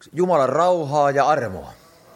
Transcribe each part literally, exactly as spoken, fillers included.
Jumalan rauhaa ja armoa.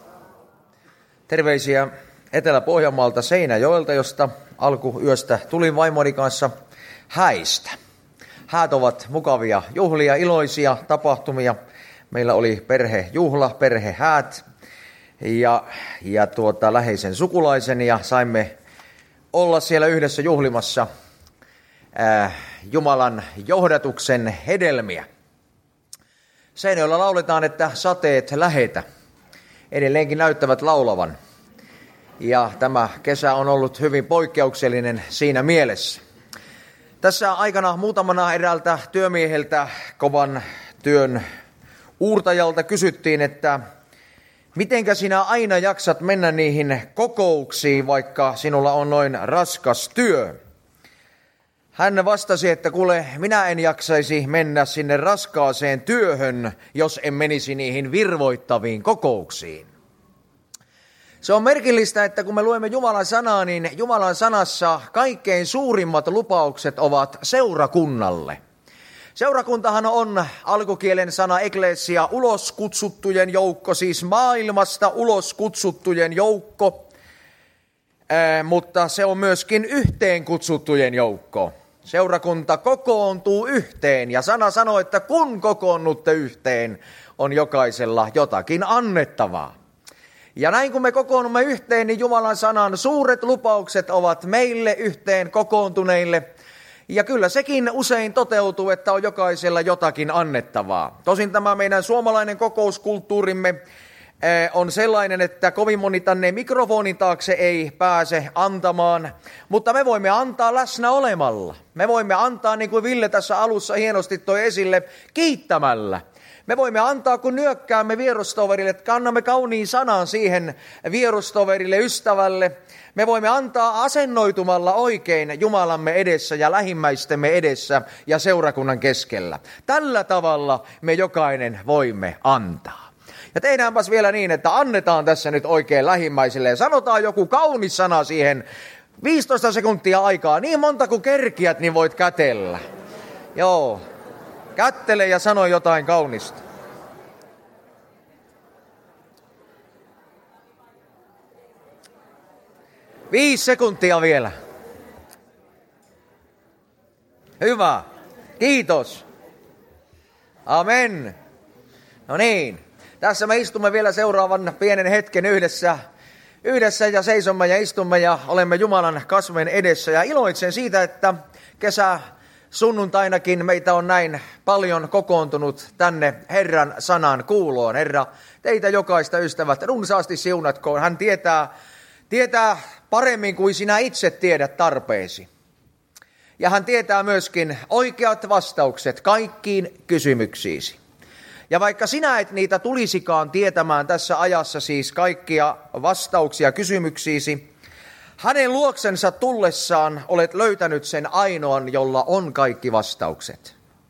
Terveisiä Etelä-Pohjanmaalta Seinäjoelta, josta alkuyöstä tulin vaimoni kanssa häistä. Häät ovat mukavia juhlia, iloisia tapahtumia. Meillä oli perhejuhla, perhehäät ja, ja tuota, läheisen sukulaisen ja saimme olla siellä yhdessä juhlimassa ää, Jumalan johdatuksen hedelmiä. Seinäjoella lauletaan, että sateet lähetä. Edelleenkin näyttävät laulavan. Ja tämä kesä on ollut hyvin poikkeuksellinen siinä mielessä. Tässä aikana muutamana eräältä työmieheltä, kovan työn uurtajalta kysyttiin, että mitenkä sinä aina jaksat mennä niihin kokouksiin, vaikka sinulla on noin raskas työ? Hän vastasi, että kuule, minä en jaksaisi mennä sinne raskaaseen työhön, jos en menisi niihin virvoittaviin kokouksiin. Se on merkillistä, että kun me luemme Jumalan sanaa, niin Jumalan sanassa kaikkein suurimmat lupaukset ovat seurakunnalle. Seurakuntahan on alkukielen sana eklesia, ulos kutsuttujen joukko, siis maailmasta ulos kutsuttujen joukko, Ää, mutta se on myöskin yhteen kutsuttujen joukko. Seurakunta kokoontuu yhteen ja sana sanoo, että kun kokoonnutte yhteen, on jokaisella jotakin annettavaa. Ja näin kun me kokoonnumme yhteen, niin Jumalan sanan suuret lupaukset ovat meille yhteen kokoontuneille. Ja kyllä sekin usein toteutuu, että on jokaisella jotakin annettavaa. Tosin tämä meidän suomalainen kokouskulttuurimme on sellainen, että kovin moni tänne mikrofonin taakse ei pääse antamaan, mutta me voimme antaa läsnä olemalla. Me voimme antaa, niin kuin Ville tässä alussa hienosti toi esille, kiittämällä. Me voimme antaa, kun nyökkäämme vierustoverille, että kannamme kauniin sanan siihen vierustoverille, ystävälle. Me voimme antaa asennoitumalla oikein Jumalamme edessä ja lähimmäistemme edessä ja seurakunnan keskellä. Tällä tavalla me jokainen voimme antaa. Ja tehdäänpäs vielä niin, että annetaan tässä nyt oikein lähimmäisille ja sanotaan joku kaunis sana siihen. viisitoista sekuntia aikaa, niin monta kuin kerkiät, niin voit kätellä. Joo, kättele ja sano jotain kaunista. Viisi sekuntia vielä. Hyvä, kiitos. Amen. No niin. Tässä me istumme vielä seuraavan pienen hetken yhdessä, yhdessä ja seisomme ja istumme ja olemme Jumalan kasvojen edessä. Ja iloitsen siitä, että kesä sunnuntainakin meitä on näin paljon kokoontunut tänne Herran sanan kuuloon. Herra, teitä jokaista ystävät runsaasti siunatkoon. Hän tietää, tietää paremmin kuin sinä itse tiedät tarpeesi. Ja hän tietää myöskin oikeat vastaukset kaikkiin kysymyksiisi. Ja vaikka sinä et niitä tulisikaan tietämään tässä ajassa siis kaikkia vastauksia kysymyksiisi, hänen luoksensa tullessaan olet löytänyt sen ainoan, jolla on kaikki vastaukset.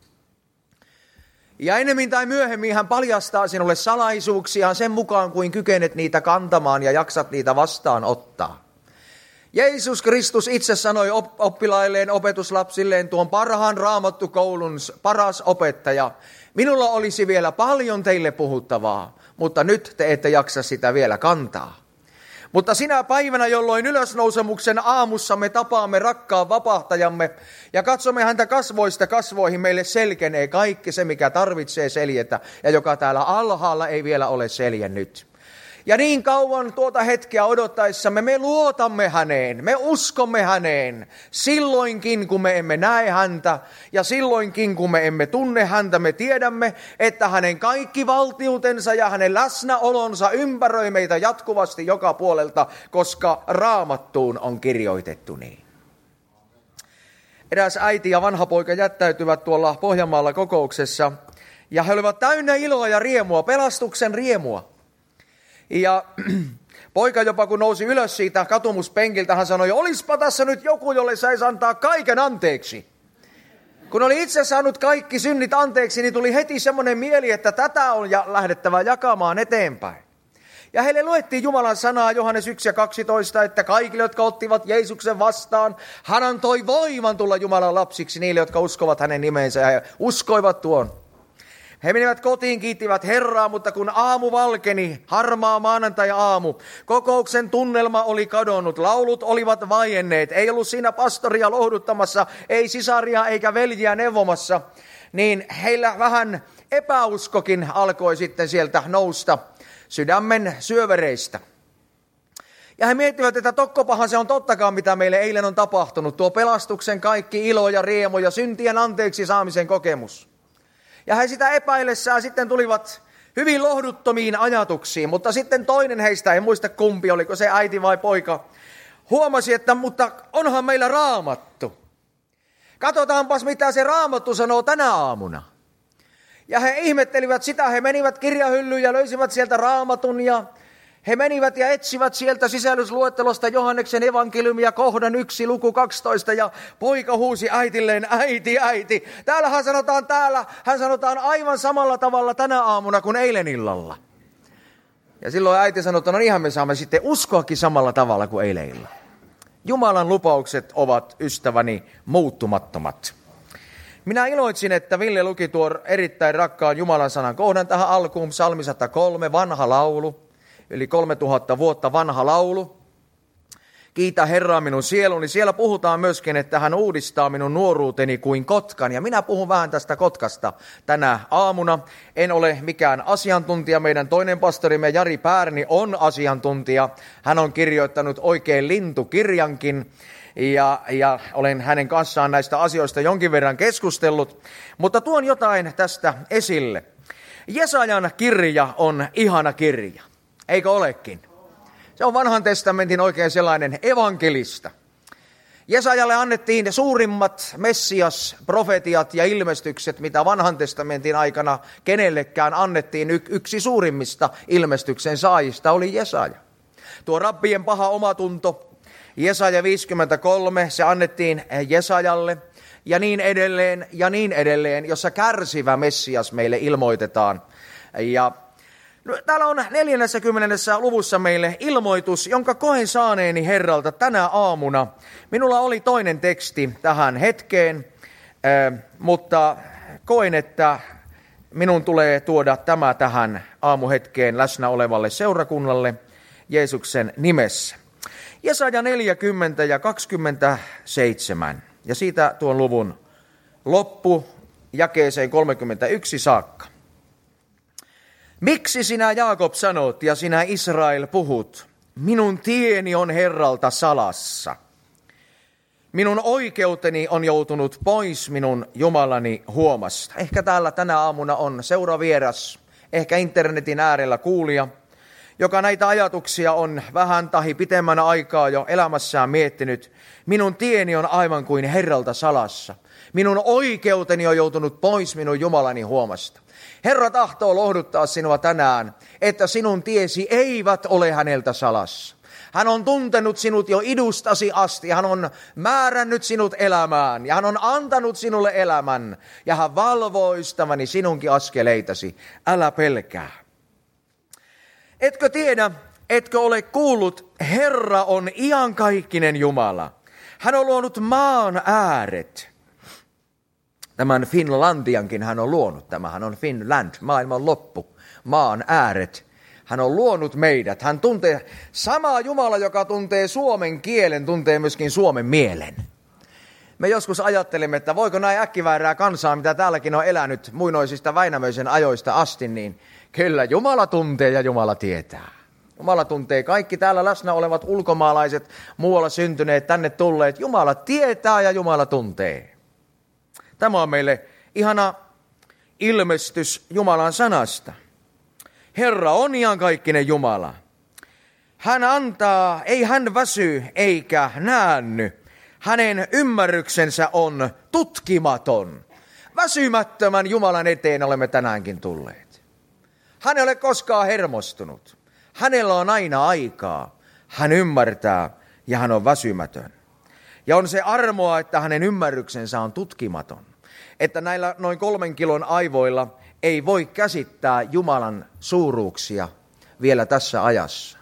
Ja ennemmin tai myöhemmin hän paljastaa sinulle salaisuuksiaan sen mukaan, kuin kykenet niitä kantamaan ja jaksat niitä vastaan ottaa. Jeesus Kristus itse sanoi oppilailleen, opetuslapsilleen, tuon parhaan raamattukoulun paras opettaja, minulla olisi vielä paljon teille puhuttavaa, mutta nyt te ette jaksa sitä vielä kantaa. Mutta sinä päivänä, jolloin ylösnousemuksen aamussa me tapaamme rakkaan vapahtajamme ja katsomme häntä kasvoista kasvoihin, meille selkenee kaikki se, mikä tarvitsee seljetä ja joka täällä alhaalla ei vielä ole seljennyt. Ja niin kauan tuota hetkeä odottaessamme me luotamme häneen, me uskomme häneen, silloinkin kun me emme näe häntä ja silloinkin kun me emme tunne häntä, me tiedämme, että hänen kaikki valtiutensa ja hänen läsnäolonsa ympäröi meitä jatkuvasti joka puolelta, koska Raamattuun on kirjoitettu niin. Eräs äiti ja vanha poika jättäytyvät tuolla Pohjanmaalla kokouksessa ja he olivat täynnä iloa ja riemua, pelastuksen riemua. Ja poika jopa kun nousi ylös siitä katumuspenkiltä, hän sanoi, olispa tässä nyt joku, jolle saisi antaa kaiken anteeksi. Kun oli itse saanut kaikki synnit anteeksi, niin tuli heti semmoinen mieli, että tätä on ja lähdettävä jakamaan eteenpäin. Ja heille luettiin Jumalan sanaa Johannes yksi ja kaksitoista, että kaikille, jotka ottivat Jeesuksen vastaan, hän antoi voiman tulla Jumalan lapsiksi niille, jotka uskovat hänen nimensä ja uskoivat tuon. He menivät kotiin, kiittivät Herraa, mutta kun aamu valkeni, harmaa maanantai-aamu, kokouksen tunnelma oli kadonnut, laulut olivat vaienneet, ei ollut siinä pastoria lohduttamassa, ei sisaria eikä veljiä neuvomassa, niin heillä vähän epäuskokin alkoi sitten sieltä nousta sydämen syövereistä. Ja he miettivät, että tokkopahan se on tottakaan, mitä meille eilen on tapahtunut. Tuo pelastuksen kaikki ilo ja riemu ja syntien anteeksi saamisen kokemus. Ja he sitä epäillessään sitten tulivat hyvin lohduttomiin ajatuksiin. Mutta sitten toinen heistä, en muista kumpi, oliko se äiti vai poika, huomasi, että mutta onhan meillä Raamattu. Katsotaanpas, mitä se Raamattu sanoo tänä aamuna. Ja he ihmettelivät sitä, he menivät kirjahyllyyn ja löysivät sieltä Raamatun ja he menivät ja etsivät sieltä sisällysluettelosta Johanneksen evankeliumia kohdan yksi, luku kaksitoista, ja poika huusi äitilleen, äiti, äiti. Täällähän sanotaan täällä, hän sanotaan aivan samalla tavalla tänä aamuna kuin eilen illalla. Ja silloin äiti sanoi, että no ihan me saamme sitten uskoakin samalla tavalla kuin eilen illalla. Jumalan lupaukset ovat, ystäväni, muuttumattomat. Minä iloitsin, että Ville luki tuon erittäin rakkaan Jumalan sanan kohdan tähän alkuun, psalmi sata kolme, vanha laulu. Yli kolme tuhatta vuotta vanha laulu. Kiitä Herraa minun sieluni. Siellä puhutaan myöskin, että hän uudistaa minun nuoruuteni kuin kotkan. Ja minä puhun vähän tästä kotkasta tänä aamuna. En ole mikään asiantuntija. Meidän toinen pastorimme Jari Päärni on asiantuntija. Hän on kirjoittanut oikein lintukirjankin. Ja, ja olen hänen kanssaan näistä asioista jonkin verran keskustellut. Mutta tuon jotain tästä esille. Jesajan kirja on ihana kirja. Eikö olekin? Se on vanhan testamentin oikein sellainen evankelista. Jesajalle annettiin suurimmat Messias, profetiat ja ilmestykset, mitä vanhan testamentin aikana kenellekään annettiin. Y- yksi suurimmista ilmestyksen saajista oli Jesaja. Tuo rabbien paha omatunto, Jesaja viisikymmentäkolme, se annettiin Jesajalle ja niin edelleen ja niin edelleen, jossa kärsivä Messias meille ilmoitetaan. Ja no, täällä on neljännessäkymmenennessä luvussa meille ilmoitus, jonka koen saaneeni Herralta tänä aamuna. Minulla oli toinen teksti tähän hetkeen, äh, mutta koen, että minun tulee tuoda tämä tähän aamuhetkeen läsnä olevalle seurakunnalle Jeesuksen nimessä. Jesaja neljäkymmentä ja kaksikymmentäseitsemän, ja siitä tuon luvun loppu jakeeseen kolmekymmentäyksi saakka. Miksi sinä, Jaakob, sanot ja sinä, Israel, puhut? Minun tieni on Herralta salassa. Minun oikeuteni on joutunut pois minun Jumalani huomasta. Ehkä täällä tänä aamuna on seuravieras, ehkä internetin äärellä kuulija, joka näitä ajatuksia on vähän tahi pitemmän aikaa jo elämässään miettinyt. Minun tieni on aivan kuin Herralta salassa. Minun oikeuteni on joutunut pois minun Jumalani huomasta. Herra tahtoo lohduttaa sinua tänään, että sinun tiesi eivät ole häneltä salassa. Hän on tuntenut sinut jo idustasi asti, hän on määrännyt sinut elämään ja hän on antanut sinulle elämän. Ja hän valvoo, ystäväni, sinunkin askeleitasi. Älä pelkää. Etkö tiedä, etkö ole kuullut, Herra on iankaikkinen Jumala. Hän on luonut maan ääret. Tämän Finlandiankin hän on luonut. Tämähän on Finland, maailman loppu, maan ääret. Hän on luonut meidät. Hän tuntee, sama Jumala, joka tuntee suomen kielen, tuntee myöskin suomen mielen. Me joskus ajattelemme, että voiko näin äkkiväärää kansaa, mitä täälläkin on elänyt muinoisista Väinämöisen ajoista asti, niin kyllä Jumala tuntee ja Jumala tietää. Jumala tuntee kaikki täällä läsnä olevat ulkomaalaiset, muualla syntyneet, tänne tulleet. Jumala tietää ja Jumala tuntee. Tämä on meille ihana ilmestys Jumalan sanasta. Herra on iankaikkinen Jumala. Hän antaa, ei hän väsy eikä näänny. Hänen ymmärryksensä on tutkimaton. Väsymättömän Jumalan eteen olemme tänäänkin tulleet. Hän ei ole koskaan hermostunut. Hänellä on aina aikaa. Hän ymmärtää ja hän on väsymätön. Ja on se armoa, että hänen ymmärryksensä on tutkimaton. Että näillä noin kolmen kilon aivoilla ei voi käsittää Jumalan suuruuksia vielä tässä ajassa.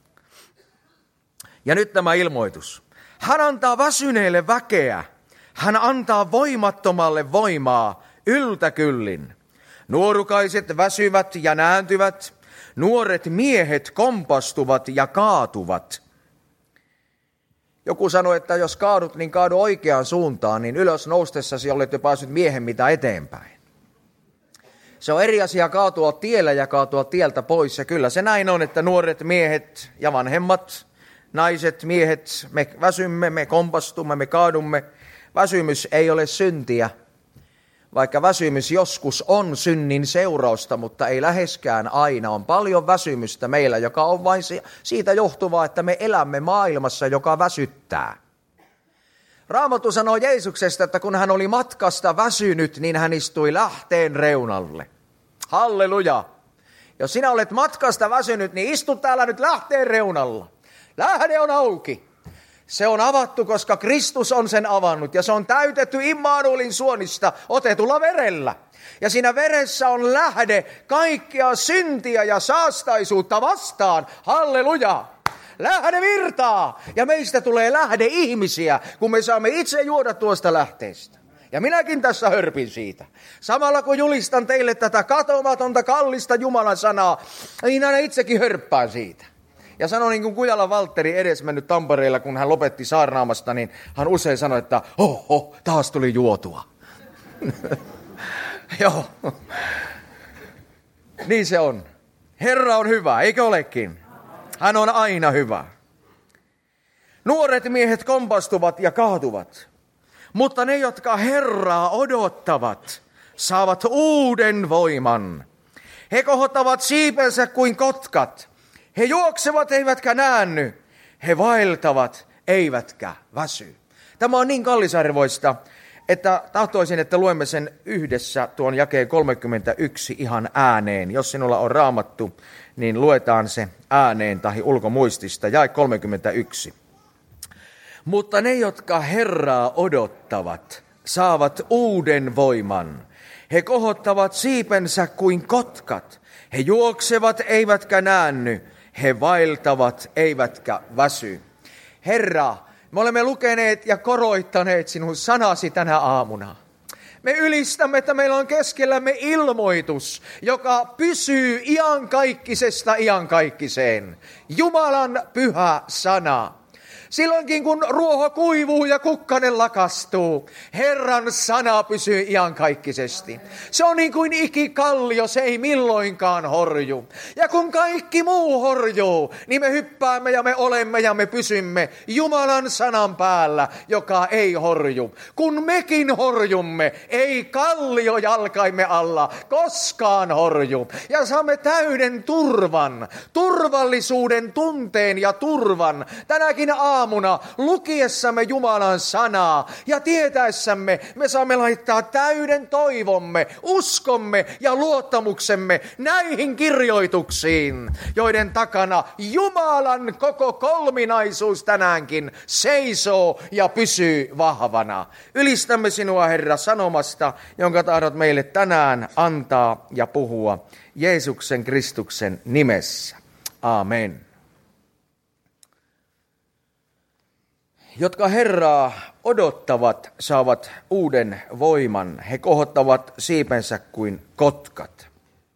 Ja nyt tämä ilmoitus. Hän antaa väsyneille väkeä. Hän antaa voimattomalle voimaa yltäkyllin. Nuorukaiset väsyvät ja nääntyvät, nuoret miehet kompastuvat ja kaatuvat. Joku sanoi, että jos kaadut, niin kaadu oikeaan suuntaan, niin ylös noustessasi olet jo päässyt miehen mitä eteenpäin. Se on eri asia kaatua tiellä ja kaatua tieltä pois. Ja kyllä se näin on, että nuoret miehet ja vanhemmat, naiset, miehet, me väsymme, me kompastumme, me kaadumme. Väsymys ei ole syntiä, vaikka väsymys joskus on synnin seurausta, mutta ei läheskään aina. On paljon väsymystä meillä, joka on vain siitä johtuvaa, että me elämme maailmassa, joka väsyttää. Raamattu sanoo Jeesuksesta, että kun hän oli matkasta väsynyt, niin hän istui lähteen reunalle. Halleluja! Jos sinä olet matkasta väsynyt, niin istu täällä nyt lähteen reunalla. Lähde on auki. Se on avattu, koska Kristus on sen avannut ja se on täytetty Immanuelin suonista otetulla verellä. Ja siinä veressä on lähde kaikkia syntiä ja saastaisuutta vastaan. Halleluja! Lähde virtaa ja meistä tulee lähde ihmisiä, kun me saamme itse juoda tuosta lähteestä. Ja minäkin tässä hörpin siitä. Samalla kun julistan teille tätä katomatonta kallista Jumalan sanaa, niin aina itsekin hörppään siitä. Ja sanoi niin kuin Kujala Valtteri edesmennyt Tampereella, kun hän lopetti saarnaamasta, niin hän usein sanoi, että oho, taas tuli juotua. Joo, niin se on. Herra on hyvä, eikö olekin? Hän on aina hyvä. Nuoret miehet kompastuvat ja kaatuvat, mutta ne, jotka Herraa odottavat, saavat uuden voiman. He kohottavat siipensä kuin kotkat. He juoksevat eivätkä näänny. He vaeltavat eivätkä väsy. Tämä on niin kallisarvoista, että tahtoisin, että luemme sen yhdessä tuon jakeen kolmekymmentäyksi ihan ääneen. Jos sinulla on raamattu, niin luetaan se ääneen tai ulkomuistista. Jae kolmekymmentäyksi. Mutta ne, jotka Herraa odottavat, saavat uuden voiman. He kohottavat siipensä kuin kotkat. He juoksevat eivätkä näänny. He vaeltavat eivätkä väsy. Herra, me olemme lukeneet ja koroittaneet sinun sanasi tänä aamuna. Me ylistämme, että meillä on keskellämme ilmoitus, joka pysyy iankaikkisesta iankaikkiseen. Jumalan pyhä sana. Silloinkin kun ruoho kuivuu ja kukkanen lakastuu, Herran sana pysyy iankaikkisesti. Se on niin kuin ikikallio, se ei milloinkaan horju. Ja kun kaikki muu horjuu, niin me hyppäämme ja me olemme ja me pysymme Jumalan sanan päällä, joka ei horju. Kun mekin horjumme, ei kallio jalkaimme alla koskaan horju. Ja saamme täyden turvan, turvallisuuden tunteen ja turvan tänäkin aamuna. Aamuna lukiessamme Jumalan sanaa ja tietäessämme me saamme laittaa täyden toivomme, uskomme ja luottamuksemme näihin kirjoituksiin, joiden takana Jumalan koko kolminaisuus tänäänkin seisoo ja pysyy vahvana. Ylistämme sinua, Herra, sanomasta, jonka tahdot meille tänään antaa ja puhua Jeesuksen Kristuksen nimessä. Amen. Jotka Herraa odottavat, saavat uuden voiman. He kohottavat siipensä kuin kotkat.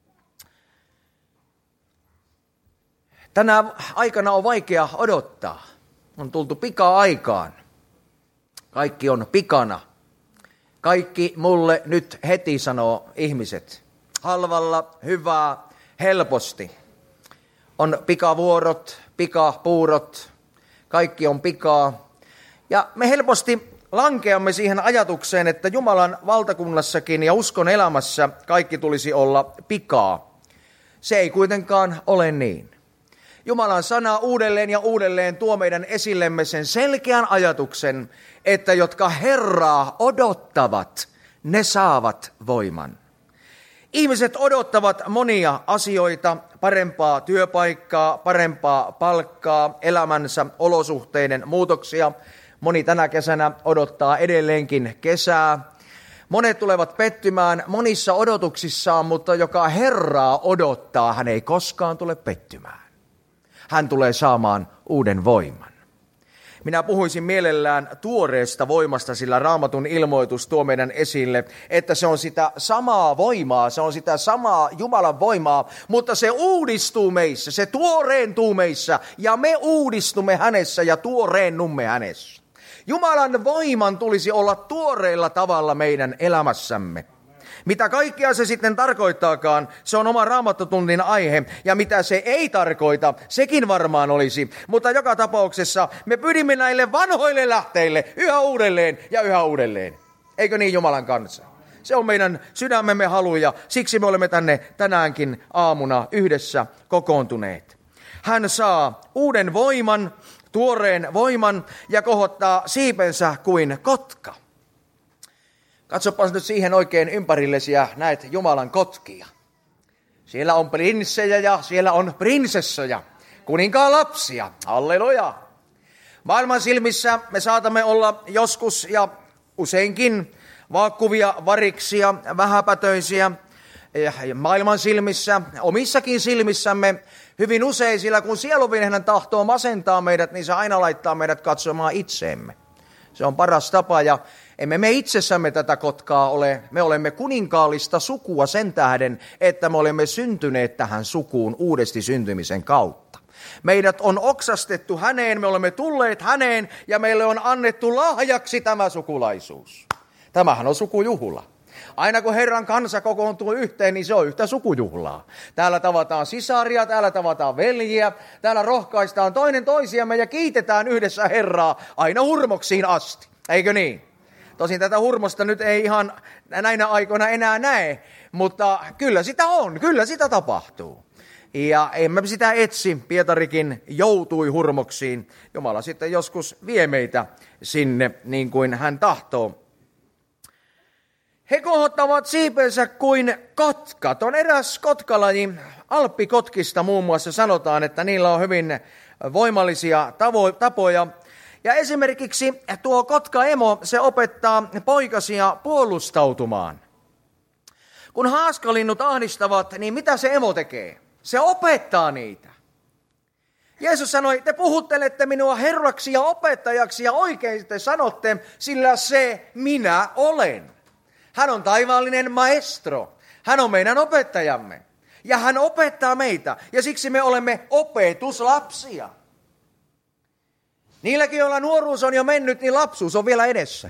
Tänä aikana on vaikea odottaa. On tultu pika-aikaan. Kaikki on pikana. Kaikki mulle nyt heti, sanoo ihmiset. Halvalla, hyvää, helposti. On pikavuorot, pikapuurot. Kaikki on pikaa. Ja me helposti lankeamme siihen ajatukseen, että Jumalan valtakunnassakin ja uskon elämässä kaikki tulisi olla pikaa. Se ei kuitenkaan ole niin. Jumalan sana uudelleen ja uudelleen tuo meidän esillemme sen selkeän ajatuksen, että jotka Herraa odottavat, ne saavat voiman. Ihmiset odottavat monia asioita, parempaa työpaikkaa, parempaa palkkaa, elämänsä olosuhteiden muutoksia. Moni tänä kesänä odottaa edelleenkin kesää. Monet tulevat pettymään monissa odotuksissaan, mutta joka Herraa odottaa, hän ei koskaan tule pettymään. Hän tulee saamaan uuden voiman. Minä puhuisin mielellään tuoreesta voimasta, sillä Raamatun ilmoitus tuo meidän esille, että se on sitä samaa voimaa, se on sitä samaa Jumalan voimaa, mutta se uudistuu meissä, se tuoreentuu meissä ja me uudistumme hänessä ja tuoreennumme hänessä. Jumalan voiman tulisi olla tuoreella tavalla meidän elämässämme. Mitä kaikkea se sitten tarkoittaakaan, se on oma raamattotunnin aihe, ja mitä se ei tarkoita, sekin varmaan olisi. Mutta joka tapauksessa me pyrimme näille vanhoille lähteille yhä uudelleen ja yhä uudelleen. Eikö niin, Jumalan kansa? Se on meidän sydämemme halu, ja siksi me olemme tänne tänäänkin aamuna yhdessä kokoontuneet. Hän saa uuden voiman, tuoreen voiman, ja kohottaa siipensä kuin kotka. Katsopas nyt siihen oikein ympärillesi ja näet Jumalan kotkia. Siellä on prinssejä ja siellä on prinsessoja, kuninkaan lapsia. Halleluja! Maailman silmissä me saatamme olla joskus ja useinkin vaakkuvia variksia, vähäpätöisiä. Maailman silmissä, omissakin silmissämme hyvin usein, sillä kun sieluvinhän tahtoo masentaa meidät, niin se aina laittaa meidät katsomaan itseemme. Se on paras tapa, ja emme me itsessämme tätä kotkaa ole. Me olemme kuninkaallista sukua sen tähden, että me olemme syntyneet tähän sukuun uudesti syntymisen kautta. Meidät on oksastettu häneen, me olemme tulleet häneen, ja meille on annettu lahjaksi tämä sukulaisuus. Tämähän on sukujuhla. Aina kun Herran kansa kokoontuu yhteen, niin se on yhtä sukujuhlaa. Täällä tavataan sisaria, täällä tavataan veljiä, täällä rohkaistaan toinen toisiamme ja kiitetään yhdessä Herraa aina hurmoksiin asti. Eikö niin? Tosin tätä hurmosta nyt ei ihan näinä aikoina enää näe, mutta kyllä sitä on, kyllä sitä tapahtuu. Ja emme sitä etsi, Pietarikin joutui hurmoksiin. Jumala sitten joskus vie meitä sinne niin kuin hän tahtoo. He kohottavat siipensä kuin kotkat. On eräs kotkalaji, alppikotkista muun muassa sanotaan, että niillä on hyvin voimallisia tavo- tapoja. Ja esimerkiksi tuo kotkaemo, se opettaa poikasia puolustautumaan. Kun haaskalinnut ahdistavat, niin mitä se emo tekee? Se opettaa niitä. Jeesus sanoi, te puhuttelette minua herraksi ja opettajaksi ja oikein te sanotte, sillä se minä olen. Hän on taivaallinen maestro. Hän on meidän opettajamme. Ja hän opettaa meitä. Ja siksi me olemme opetuslapsia. Niilläkin, joilla nuoruus on jo mennyt, niin lapsuus on vielä edessä.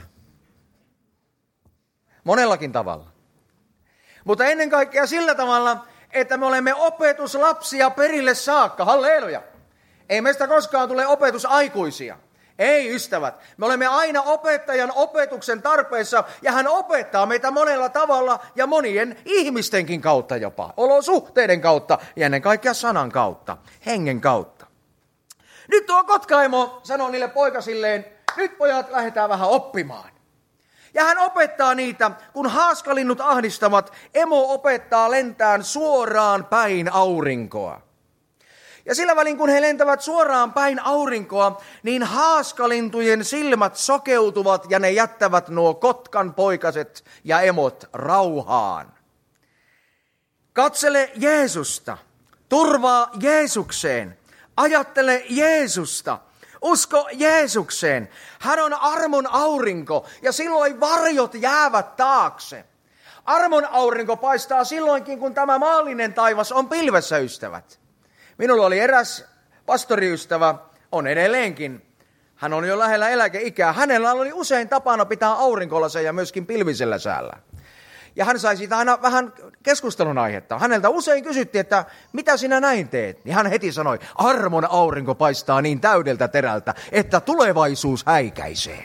Monellakin tavalla. Mutta ennen kaikkea sillä tavalla, että me olemme opetuslapsia perille saakka. Halleluja! Ei meistä koskaan tule opetusaikuisia. Ei, ystävät. Me olemme aina opettajan opetuksen tarpeessa, ja hän opettaa meitä monella tavalla ja monien ihmistenkin kautta jopa. Olosuhteiden kautta ja ennen kaikkea sanan kautta, hengen kautta. Nyt tuo kotkaemo sanoo niille poikasilleen, nyt pojat lähdetään vähän oppimaan. Ja hän opettaa niitä, kun haaskalinnut ahdistavat, emo opettaa lentään suoraan päin aurinkoa. Ja sillä välin, kun he lentävät suoraan päin aurinkoa, niin haaskalintujen silmät sokeutuvat ja ne jättävät nuo kotkan poikaset ja emot rauhaan. Katsele Jeesusta, turvaa Jeesukseen, ajattele Jeesusta, usko Jeesukseen. Hän on armon aurinko ja silloin varjot jäävät taakse. Armon aurinko paistaa silloinkin, kun tämä maallinen taivas on pilvessä, ystävät. Minulla oli eräs pastoriystävä, on edelleenkin. Hän on jo lähellä eläkeikää. Hänellä oli usein tapana pitää aurinkolaseja myöskin pilvisellä säällä. Ja hän sai siitä aina vähän keskustelun aihetta. Häneltä usein kysyttiin, että mitä sinä näin teet? Niin hän heti sanoi, armon aurinko paistaa niin täydeltä terältä, että tulevaisuus häikäisee.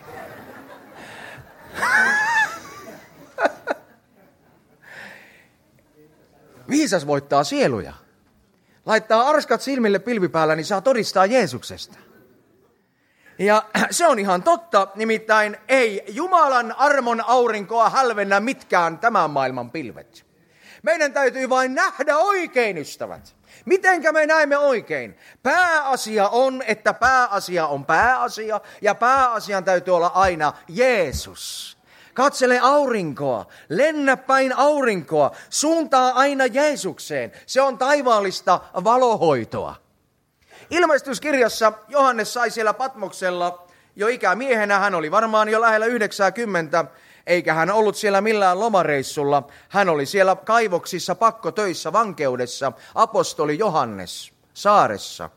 Viisas voittaa sieluja. Laittaa arskat silmille pilvipäällä, niin saa todistaa Jeesuksesta. Ja se on ihan totta, nimittäin ei Jumalan armon aurinkoa hälvennä mitkään tämän maailman pilvet. Meidän täytyy vain nähdä oikein, ystävät. Mitenkä me näemme oikein? Pääasia on, että pääasia on pääasia, ja pääasian täytyy olla aina Jeesus. Katsele aurinkoa, lennä päin aurinkoa, suuntaa aina Jeesukseen. Se on taivaallista valohoitoa. Ilmestyskirjassa Johannes sai siellä Patmoksella jo ikämiehenä, hän oli varmaan jo lähellä yhdeksänkymmentä, eikä hän ollut siellä millään lomareissulla. Hän oli siellä kaivoksissa, pakkotöissä, vankeudessa, apostoli Johannes saaressa.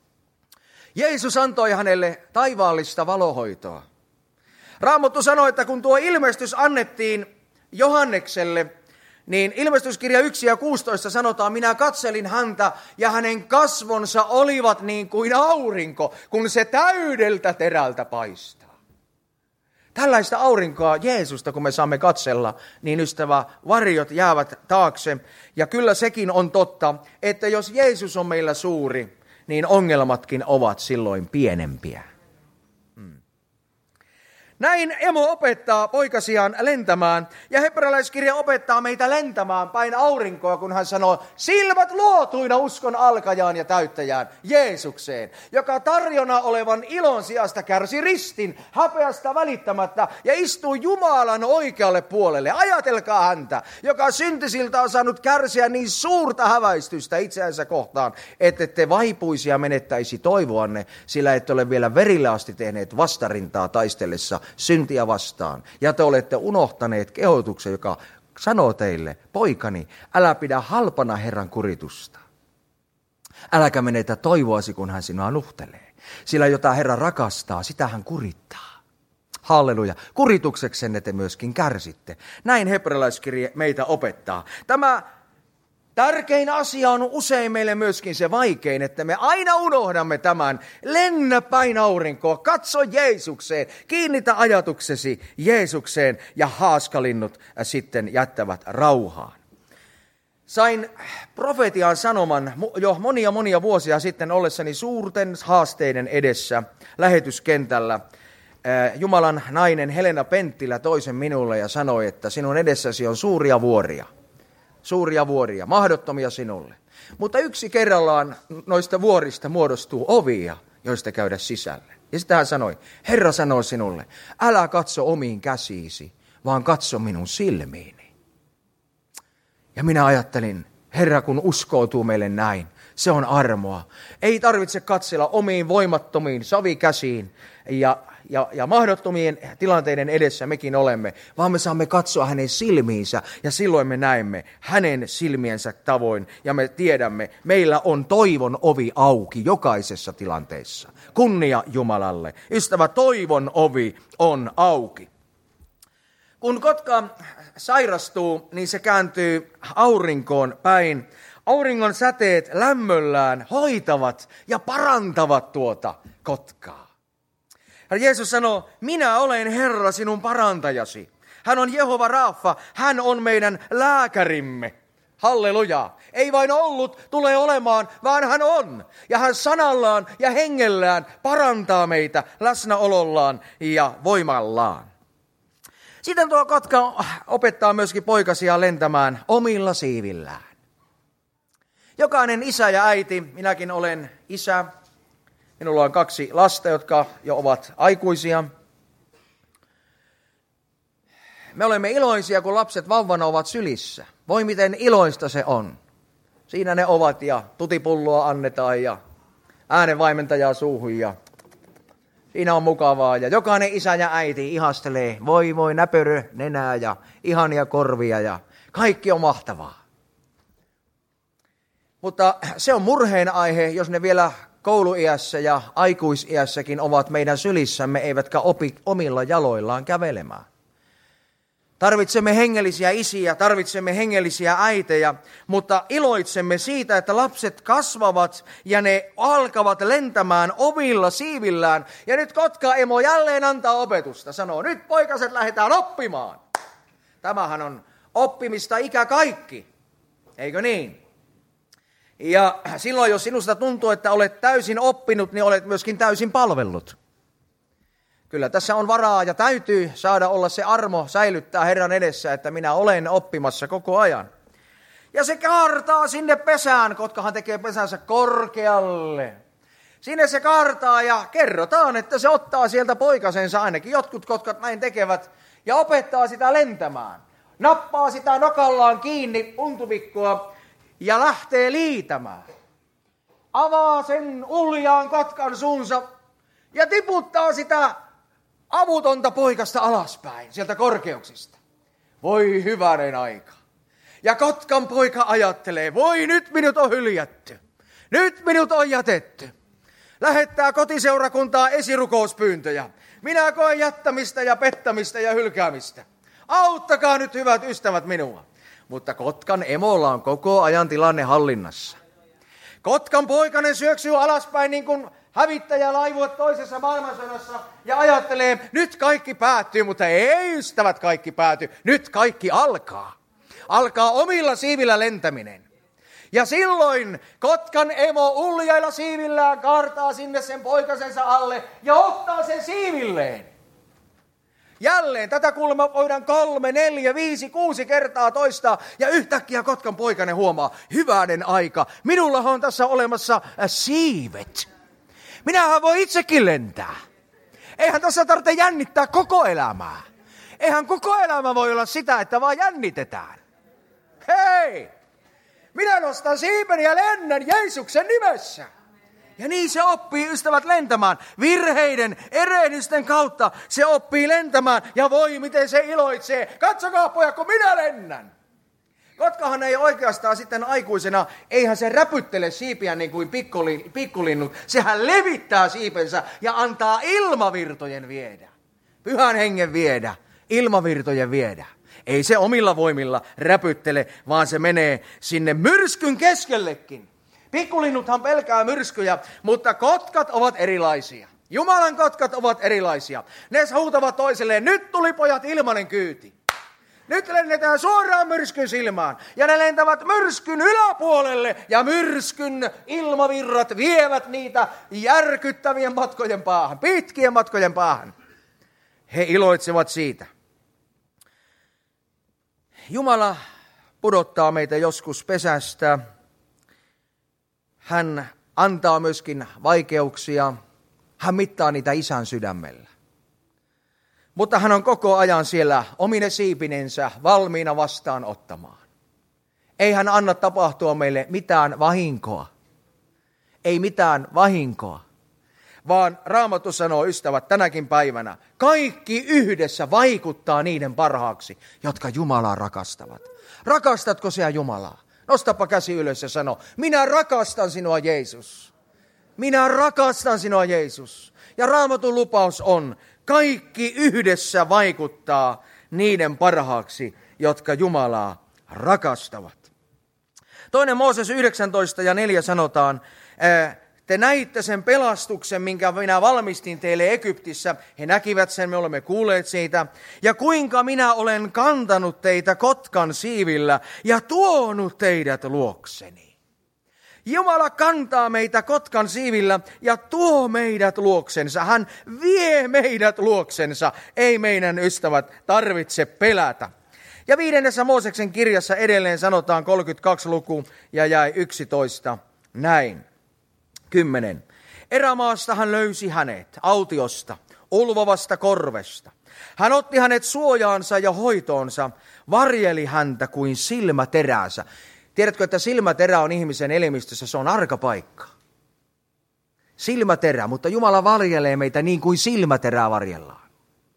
Jeesus antoi hänelle taivaallista valohoitoa. Raamattu sanoi, että kun tuo ilmestys annettiin Johannekselle, niin ilmestyskirja yksi ja kuusitoista sanotaan, minä katselin häntä ja hänen kasvonsa olivat niin kuin aurinko, kun se täydeltä terältä paistaa. Tällaista aurinkoa Jeesusta, kun me saamme katsella, niin ystävä, varjot jäävät taakse. Ja kyllä sekin on totta, että jos Jeesus on meillä suuri, niin ongelmatkin ovat silloin pienempiä. Hmm. Näin emo opettaa poikasiaan lentämään, ja hebrealaiskirja opettaa meitä lentämään päin aurinkoa, kun hän sanoo, silmät luotuina uskon alkajaan ja täyttäjään, Jeesukseen, joka tarjona olevan ilon sijasta kärsi ristin, häpeästä välittämättä, ja istuu Jumalan oikealle puolelle. Ajatelkaa häntä, joka syntisiltä on saanut kärsiä niin suurta häväistystä itseänsä kohtaan, että te vaipuisia menettäisi toivoanne, sillä ette ole vielä verille asti tehneet vastarintaa taistellessa syntiä vastaan. Ja te olette unohtaneet kehotuksen, joka sanoo teille, poikani, älä pidä halpana Herran kuritusta. Äläkä menetä toivoasi, kun hän sinua nuhtelee. Sillä jota Herra rakastaa, sitä hän kurittaa. Halleluja. Kuritukseksenne te myöskin kärsitte. Näin hebrealaiskirja meitä opettaa. Tämä tärkein asia on usein meille myöskin se vaikein, että me aina unohdamme tämän. Lennä päin aurinkoa, katso Jeesukseen, kiinnitä ajatuksesi Jeesukseen ja haaskalinnut sitten jättävät rauhaan. Sain profetian sanoman jo monia monia vuosia sitten ollessani suurten haasteiden edessä lähetyskentällä. Jumalan nainen Helena Penttilä toi sen minulle ja sanoi, että sinun edessäsi on suuria vuoria. Suuria vuoria, mahdottomia sinulle. Mutta yksi kerrallaan noista vuorista muodostuu ovia, joista käydä sisälle. Ja sitä hän sanoi, Herra sanoo sinulle, älä katso omiin käsiisi, vaan katso minun silmiini. Ja minä ajattelin, Herra kun uskoutuu meille näin, se on armoa. Ei tarvitse katsella omiin voimattomiin savikäsiin ja Ja, ja mahdottomien tilanteiden edessä mekin olemme, vaan me saamme katsoa hänen silmiinsä ja silloin me näemme hänen silmiensä tavoin ja me tiedämme, meillä on toivon ovi auki jokaisessa tilanteessa. Kunnia Jumalalle. Ystävä, toivon ovi on auki. Kun kotka sairastuu, niin se kääntyy aurinkoon päin. Auringon säteet lämmöllään hoitavat ja parantavat tuota kotkaa. Jeesus sanoo, minä olen Herra sinun parantajasi. Hän on Jehova Rafa, hän on meidän lääkärimme. Halleluja. Ei vain ollut, tulee olemaan, vaan hän on. Ja hän sanallaan ja hengellään parantaa meitä läsnäolollaan ja voimallaan. Sitten tuo kotka opettaa myöskin poikasia lentämään omilla siivillään. Jokainen isä ja äiti, minäkin olen isä. Minulla on kaksi lasta, jotka jo ovat aikuisia. Me olemme iloisia, kun lapset vauvana ovat sylissä. Voi miten iloista se on. Siinä ne ovat ja tutipulloa annetaan ja äänenvaimentajaa suuhun ja siinä on mukavaa. Ja jokainen isä ja äiti ihastelee, voi voi näpörö, nenää ja ihania korvia ja kaikki on mahtavaa. Mutta se on murheen aihe, jos ne vielä kouluiässä ja aikuisiässäkin ovat meidän sylissämme, eivätkä opi omilla jaloillaan kävelemään. Tarvitsemme hengellisiä isiä, tarvitsemme hengellisiä äitejä, mutta iloitsemme siitä, että lapset kasvavat ja ne alkavat lentämään omilla siivillään. Ja nyt kotka-emo jälleen antaa opetusta, sanoo, nyt poikaset lähdetään oppimaan. Tämähän on oppimista ikä kaikki, eikö niin? Ja silloin, jos sinusta tuntuu, että olet täysin oppinut, niin olet myöskin täysin palvellut. Kyllä tässä on varaa ja täytyy saada olla se armo säilyttää Herran edessä, että minä olen oppimassa koko ajan. Ja se kaartaa sinne pesään, kotkahan tekee pesänsä korkealle. Sinne se kaartaa ja kerrotaan, että se ottaa sieltä poikasensa ainakin. Jotkut kotkat näin tekevät ja opettaa sitä lentämään. Nappaa sitä nokallaan kiinni untuvikkoa ja lähtee liitämään. Avaa sen uljaan kotkan suunsa ja tiputtaa sitä avutonta poikasta alaspäin sieltä korkeuksista. Voi hyvänen aika. Ja Kotkan poika ajattelee, voi nyt minut on hyljätty. Nyt minut on jätetty. Lähettää kotiseurakuntaa esirukouspyyntöjä. Minä koen jättämistä ja pettämistä ja hylkäämistä. Auttakaa nyt hyvät ystävät minua. Mutta Kotkan emolla on koko ajan tilanne hallinnassa. Kotkan poikainen syöksyy alaspäin niin kuin hävittäjälaivue toisessa maailmansodassa ja ajattelee, nyt kaikki päättyy, mutta ei ystävät kaikki pääty. Nyt kaikki alkaa. Alkaa omilla siivillä lentäminen. Ja silloin Kotkan emo uljailla siivillään kaartaa sinne sen poikasensa alle ja ottaa sen siivilleen. Jälleen tätä kuulemma voidaan kolme, neljä, viisi, kuusi kertaa toistaa. Ja yhtäkkiä Kotkan poikainen huomaa, hyvänen aika, minulla on tässä olemassa siivet. Minähän voi itsekin lentää. Eihän tässä tarvitse jännittää koko elämää. Eihän koko elämä voi olla sitä, että vaan jännitetään. Hei! Minä nostan siipeni ja lennän Jeesuksen nimessä. Ja niin se oppii ystävät lentämään. Virheiden, erehdysten kautta se oppii lentämään. Ja voi miten se iloitsee. Katsokaa pojat, kun minä lennän. Kotkahan ei oikeastaan sitten aikuisena, eihän se räpyttele siipiä niin kuin pikkulinnut. Sehän levittää siipensä ja antaa ilmavirtojen viedä. Pyhän hengen viedä, ilmavirtojen viedä. Ei se omilla voimilla räpyttele, vaan se menee sinne myrskyn keskellekin. Pikkulinnuthan pelkää myrskyjä, mutta kotkat ovat erilaisia. Jumalan kotkat ovat erilaisia. Ne huutavat toisilleen, nyt tuli pojat ilmanen kyyti. Nyt lennetään suoraan myrskyn silmään. Ja ne lentävät myrskyn yläpuolelle. Ja myrskyn ilmavirrat vievät niitä järkyttävien matkojen päähän. Pitkien matkojen päähän. He iloitsevat siitä. Jumala pudottaa meitä joskus pesästä. Hän antaa myöskin vaikeuksia. Hän mittaa niitä isän sydämellä. Mutta hän on koko ajan siellä omine siipinensä valmiina vastaanottamaan. Ei hän anna tapahtua meille mitään vahinkoa. Ei mitään vahinkoa. Vaan Raamattu sanoo, ystävät, tänäkin päivänä, kaikki yhdessä vaikuttaa niiden parhaaksi, jotka Jumalaa rakastavat. Rakastatko sinä Jumalaa? Nostapa käsi ylös ja sano, minä rakastan sinua Jeesus. Minä rakastan sinua Jeesus. Ja Raamatun lupaus on, kaikki yhdessä vaikuttaa niiden parhaaksi, jotka Jumalaa rakastavat. Toinen Mooses yhdeksäntoista ja neljä sanotaan, te näitte sen pelastuksen, minkä minä valmistin teille Egyptissä. He näkivät sen, me olemme kuulleet siitä. Ja kuinka minä olen kantanut teitä kotkan siivillä ja tuonut teidät luokseni. Jumala kantaa meitä kotkan siivillä ja tuo meidät luoksensa. Hän vie meidät luoksensa. Ei meidän ystävät tarvitse pelätä. Ja viidennessä Mooseksen kirjassa edelleen sanotaan kolmekymmentäkaksi luku ja jäi yksitoista näin. kymmenen. Erämaasta hän löysi hänet autiosta, ulvovasta korvesta. Hän otti hänet suojaansa ja hoitoonsa, varjeli häntä kuin silmäteräänsä. Tiedätkö, että silmäterä on ihmisen elimistössä, se on arka paikka. Silmäterä, mutta Jumala varjelee meitä niin kuin silmäterää varjellaan.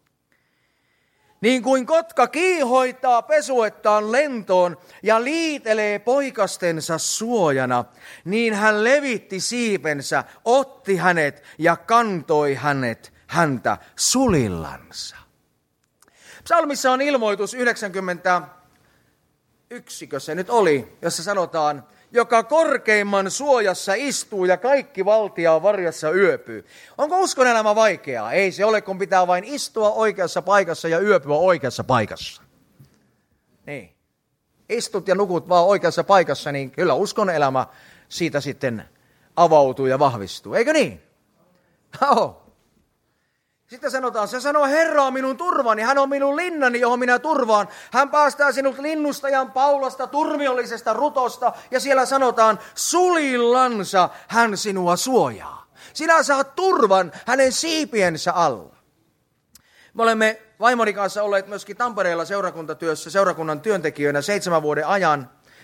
Niin kuin kotka kiihoittaa pesuettaan lentoon ja liitelee poikastensa suojana, niin hän levitti siipensä, otti hänet ja kantoi hänet häntä sulillansa. Psalmissa on ilmoitus yhdeksänkymmentäyksi, se nyt oli, jossa sanotaan, joka korkeimman suojassa istuu ja kaikki valtiaan varjassa yöpyy. Onko uskon elämä vaikeaa? Ei se ole, kun pitää vain istua oikeassa paikassa ja yöpyä oikeassa paikassa. Niin. Istut ja nukut vaan oikeassa paikassa, niin kyllä uskon elämä siitä sitten avautuu ja vahvistuu. Eikö niin? Oho. Sitten sanotaan, se sanoo, Herra on minun turvani, hän on minun linnani, johon minä turvaan. Hän päästää sinut linnustajan paulasta, turmiollisesta rutosta, ja siellä sanotaan, sulillansa hän sinua suojaa. Sinä saat turvan hänen siipiensä alla. Me olemme vaimoni kanssa olleet myöskin Tampereella seurakuntatyössä, seurakunnan työntekijöinä seitsemän vuoden ajan.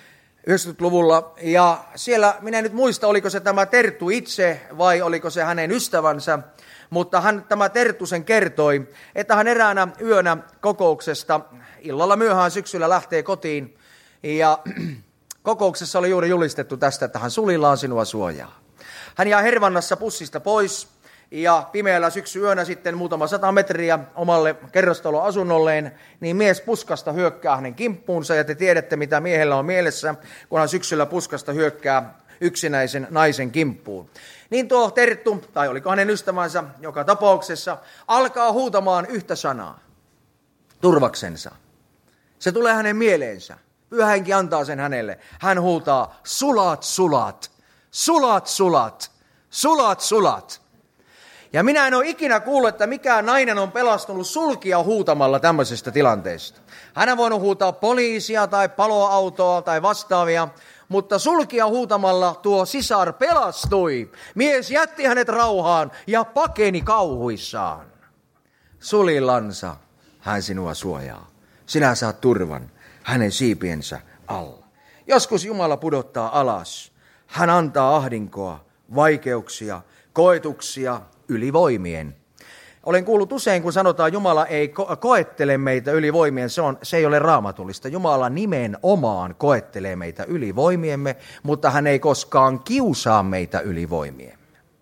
yhdeksänkymmentäluvulla. Ja siellä, minä en nyt muista, oliko se tämä Terttu itse vai oliko se hänen ystävänsä, mutta hän, tämä Terttu sen kertoi, että hän eräänä yönä kokouksesta illalla myöhään syksyllä lähtee kotiin ja kokouksessa oli juuri julistettu tästä, että hän sulillaan sinua suojaa. Hän jää Hervannassa pussista pois ja pimeällä syksyyönä sitten muutama sata metriä omalle kerrostaloasunnolleen, niin mies puskasta hyökkää hänen kimppuunsa ja te tiedätte mitä miehellä on mielessä, kun hän syksyllä puskasta hyökkää yksinäisen naisen kimppuun. Niin tuo Terttu, tai oliko hänen ystävänsä joka tapauksessa, alkaa huutamaan yhtä sanaa turvaksensa. Se tulee hänen mieleensä. Pyhä Henki antaa sen hänelle. Hän huutaa, sulat, sulat, sulat, sulat, sulat, sulat. Ja minä en ole ikinä kuullut, että mikään nainen on pelastunut sulkia huutamalla tämmöisestä tilanteesta. Hän on voinut huutaa poliisia tai paloautoa tai vastaavia, mutta sulkia huutamalla tuo sisar pelastui. Mies jätti hänet rauhaan ja pakeni kauhuissaan. Sulillansa hän sinua suojaa. Sinä saat turvan hänen siipiensä alla. Joskus Jumala pudottaa alas. Hän antaa ahdinkoa, vaikeuksia, koetuksia yli voimien. Olen kuullut usein, kun sanotaan, Jumala ei ko- koettele meitä yli voimien, se, on, se ei ole raamatullista. Jumala nimenomaan koettelee meitä yli voimiemme, mutta hän ei koskaan kiusaa meitä yli voimien.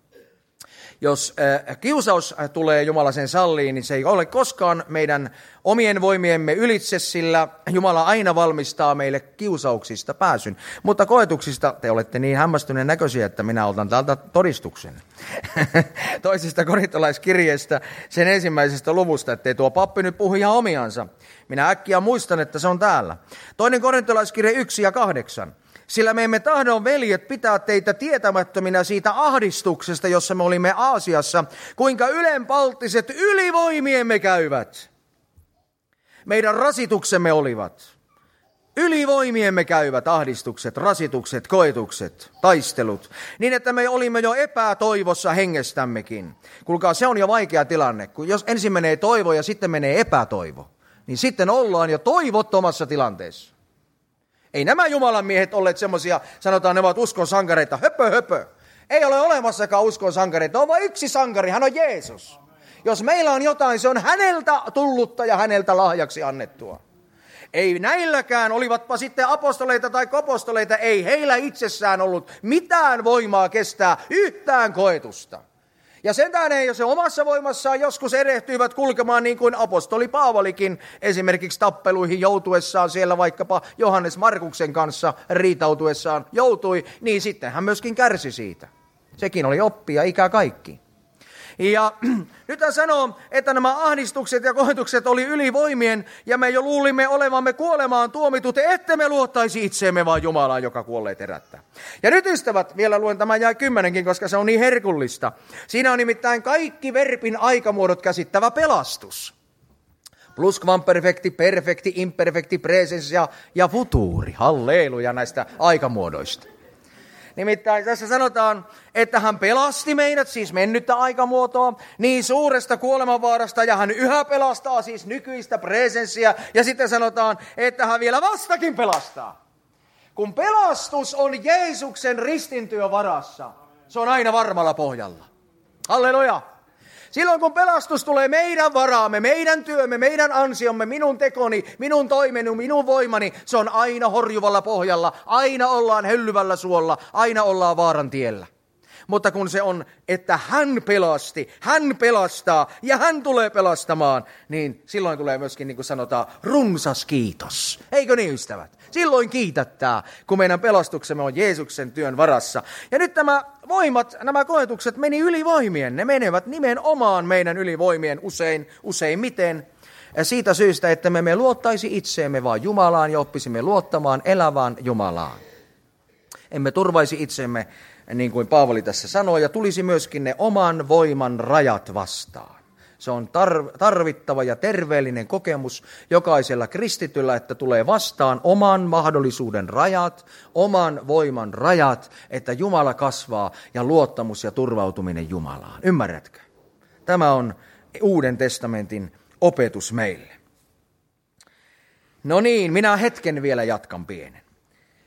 Jos äh, kiusaus tulee Jumala sen salliin, niin se ei ole koskaan meidän omien voimiemme ylitse, sillä Jumala aina valmistaa meille kiusauksista pääsyn. Mutta koetuksista te olette niin hämmästyneen näköisiä, että minä otan täältä todistuksen. Toisesta korintolaiskirjeestä, sen ensimmäisestä luvusta, ettei tuo pappi nyt puhu ihan omiansa. Minä äkkiä muistan, että se on täällä. Toinen korintolaiskirje yksi ja kahdeksan. Sillä me emme tahdon, veljet, pitää teitä tietämättöminä siitä ahdistuksesta, jossa me olimme Aasiassa, kuinka ylenpalttiset ylivoimiemme käyvät. Meidän rasituksemme olivat. Ylivoimiemme käyvät ahdistukset, rasitukset, koetukset, taistelut, niin että me olimme jo epätoivossa hengestämmekin. Kuulkaa, se on jo vaikea tilanne, kun jos ensin menee toivo ja sitten menee epätoivo, niin sitten ollaan jo toivottomassa tilanteessa. Ei nämä Jumalan miehet olleet semmoisia, sanotaan ne ovat uskon sankareita, höpö höpö. Ei ole olemassakaan uskon sankareita, on vain yksi sankari, hän on Jeesus. Jos meillä on jotain, se on häneltä tullutta ja häneltä lahjaksi annettua. Ei näilläkään, olivatpa sitten apostoleita tai kopostoleita, ei heillä itsessään ollut mitään voimaa kestää yhtään koetusta. Ja sen tähden, jos se omassa voimassaan joskus erehtyivät kulkemaan niin kuin apostoli Paavalikin esimerkiksi tappeluihin joutuessaan siellä vaikkapa Johannes Markuksen kanssa riitautuessaan joutui, niin sitten hän myöskin kärsi siitä. Sekin oli oppia ikä kaikki. Ja nyt hän sanoo, että nämä ahdistukset ja koetukset oli ylivoimien ja me jo luulimme olevamme kuolemaan tuomitut, ette me luottaisi itseemme vaan Jumalaan, joka kuolleet herättää. Ja nyt ystävät, vielä luen tämän jää kymmenenkin, koska se on niin herkullista. Siinä on nimittäin kaikki verbin aikamuodot käsittävä pelastus. Pluskvamperfekti, perfekti, imperfekti, presens ja, ja futuuri. Halleluja näistä aikamuodoista. Nimittäin tässä sanotaan, että hän pelasti meidät, siis mennyttä aikamuotoa, niin suuresta kuolemanvaarasta, ja hän yhä pelastaa, siis nykyistä presenssiä, ja sitten sanotaan, että hän vielä vastakin pelastaa. Kun pelastus on Jeesuksen ristintyön varassa, se on aina varmalla pohjalla. Halleluja! Silloin kun pelastus tulee meidän varaamme, meidän työmme, meidän ansiomme, minun tekoni, minun toimeni, minun voimani, se on aina horjuvalla pohjalla, aina ollaan höllyvällä suolla, aina ollaan vaaran tiellä. Mutta kun se on, että hän pelasti, hän pelastaa ja hän tulee pelastamaan, niin silloin tulee myöskin, niin kuin sanotaan, runsas kiitos. Eikö niin, ystävät? Silloin kiitättää, kun meidän pelastuksemme on Jeesuksen työn varassa. Ja nyt nämä voimat, nämä koetukset meni ylivoimien. Ne menevät nimenomaan meidän ylivoimien usein, useimmiten. Siitä syystä, että me emme luottaisi itseemme vaan Jumalaan ja oppisimme luottamaan elävään Jumalaan. Emme turvaisi itsemme, niin kuin Paavali tässä sanoo, ja tulisi myöskin ne oman voiman rajat vastaan. Se on tarvittava ja terveellinen kokemus jokaisella kristityllä, että tulee vastaan oman mahdollisuuden rajat, oman voiman rajat, että Jumala kasvaa ja luottamus ja turvautuminen Jumalaan. Ymmärrätkö? Tämä on Uuden testamentin opetus meille. No niin, minä hetken vielä jatkan pienen.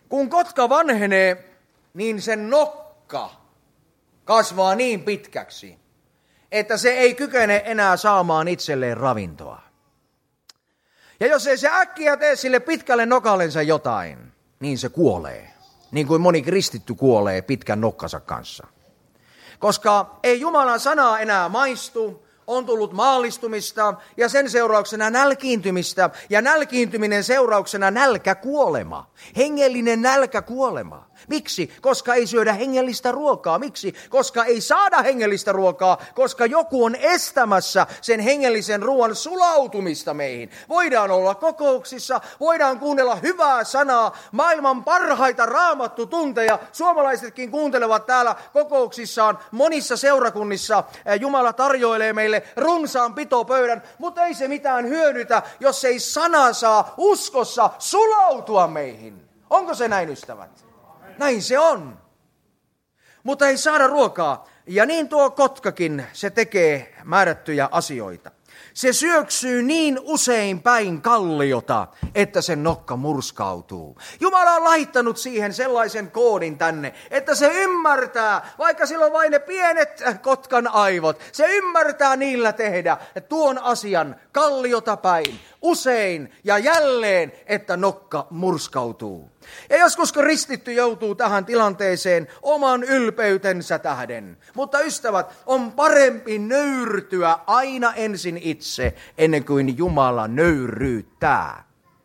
Kun kotka vanhenee, niin sen nokka kasvaa niin pitkäksi, että se ei kykene enää saamaan itselleen ravintoa. Ja jos ei se äkkiä tee sille pitkälle nokallensa jotain, niin se kuolee. Niin kuin moni kristitty kuolee pitkän nokkansa kanssa. Koska ei Jumalan sanaa enää maistu, on tullut maallistumista ja sen seurauksena nälkiintymistä. Ja nälkiintyminen seurauksena nälkäkuolema. Hengellinen nälkäkuolema. Miksi? Koska ei syödä hengellistä ruokaa. Miksi? Koska ei saada hengellistä ruokaa, koska joku on estämässä sen hengellisen ruoan sulautumista meihin. Voidaan olla kokouksissa, voidaan kuunnella hyvää sanaa, maailman parhaita raamattutunteja. Suomalaisetkin kuuntelevat täällä kokouksissaan, monissa seurakunnissa Jumala tarjoilee meille runsaan pitopöydän, mutta ei se mitään hyödytä, jos ei sana saa uskossa sulautua meihin. Onko se näin, ystävät? Näin se on. Mutta ei saada ruokaa. Ja niin tuo kotkakin, se tekee määrättyjä asioita. Se syöksyy niin usein päin kalliota, että sen nokka murskautuu. Jumala on laittanut siihen sellaisen koodin tänne, että se ymmärtää, vaikka sillä on vain ne pienet kotkan aivot, se ymmärtää niillä tehdä tuon asian kalliota päin, usein ja jälleen, että nokka murskautuu. Ja joskus kristitty joutuu tähän tilanteeseen oman ylpeytensä tähden. Mutta ystävät, on parempi nöyrtyä aina ensin itse, ennen kuin Jumala nöyryyttää.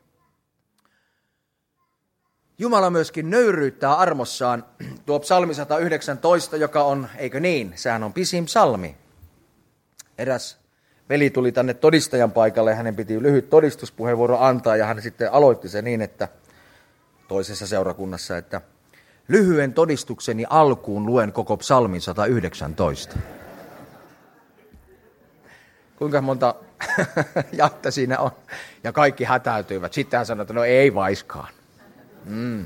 Jumala myöskin nöyryyttää armossaan. Tuo psalmi sata yhdeksäntoista, joka on, eikö niin, sehän on pisin psalmi. Eräs veli tuli tänne todistajan paikalle, hänen piti lyhyt todistuspuheenvuoro antaa, ja hän sitten aloitti se niin, että toisessa seurakunnassa, että lyhyen todistukseni alkuun luen koko psalmin sata yhdeksäntoista. Kuinka monta jatta siinä on? Ja kaikki hätäytyivät. Sitten hän sanoi, että no ei vaiskaan. Mm.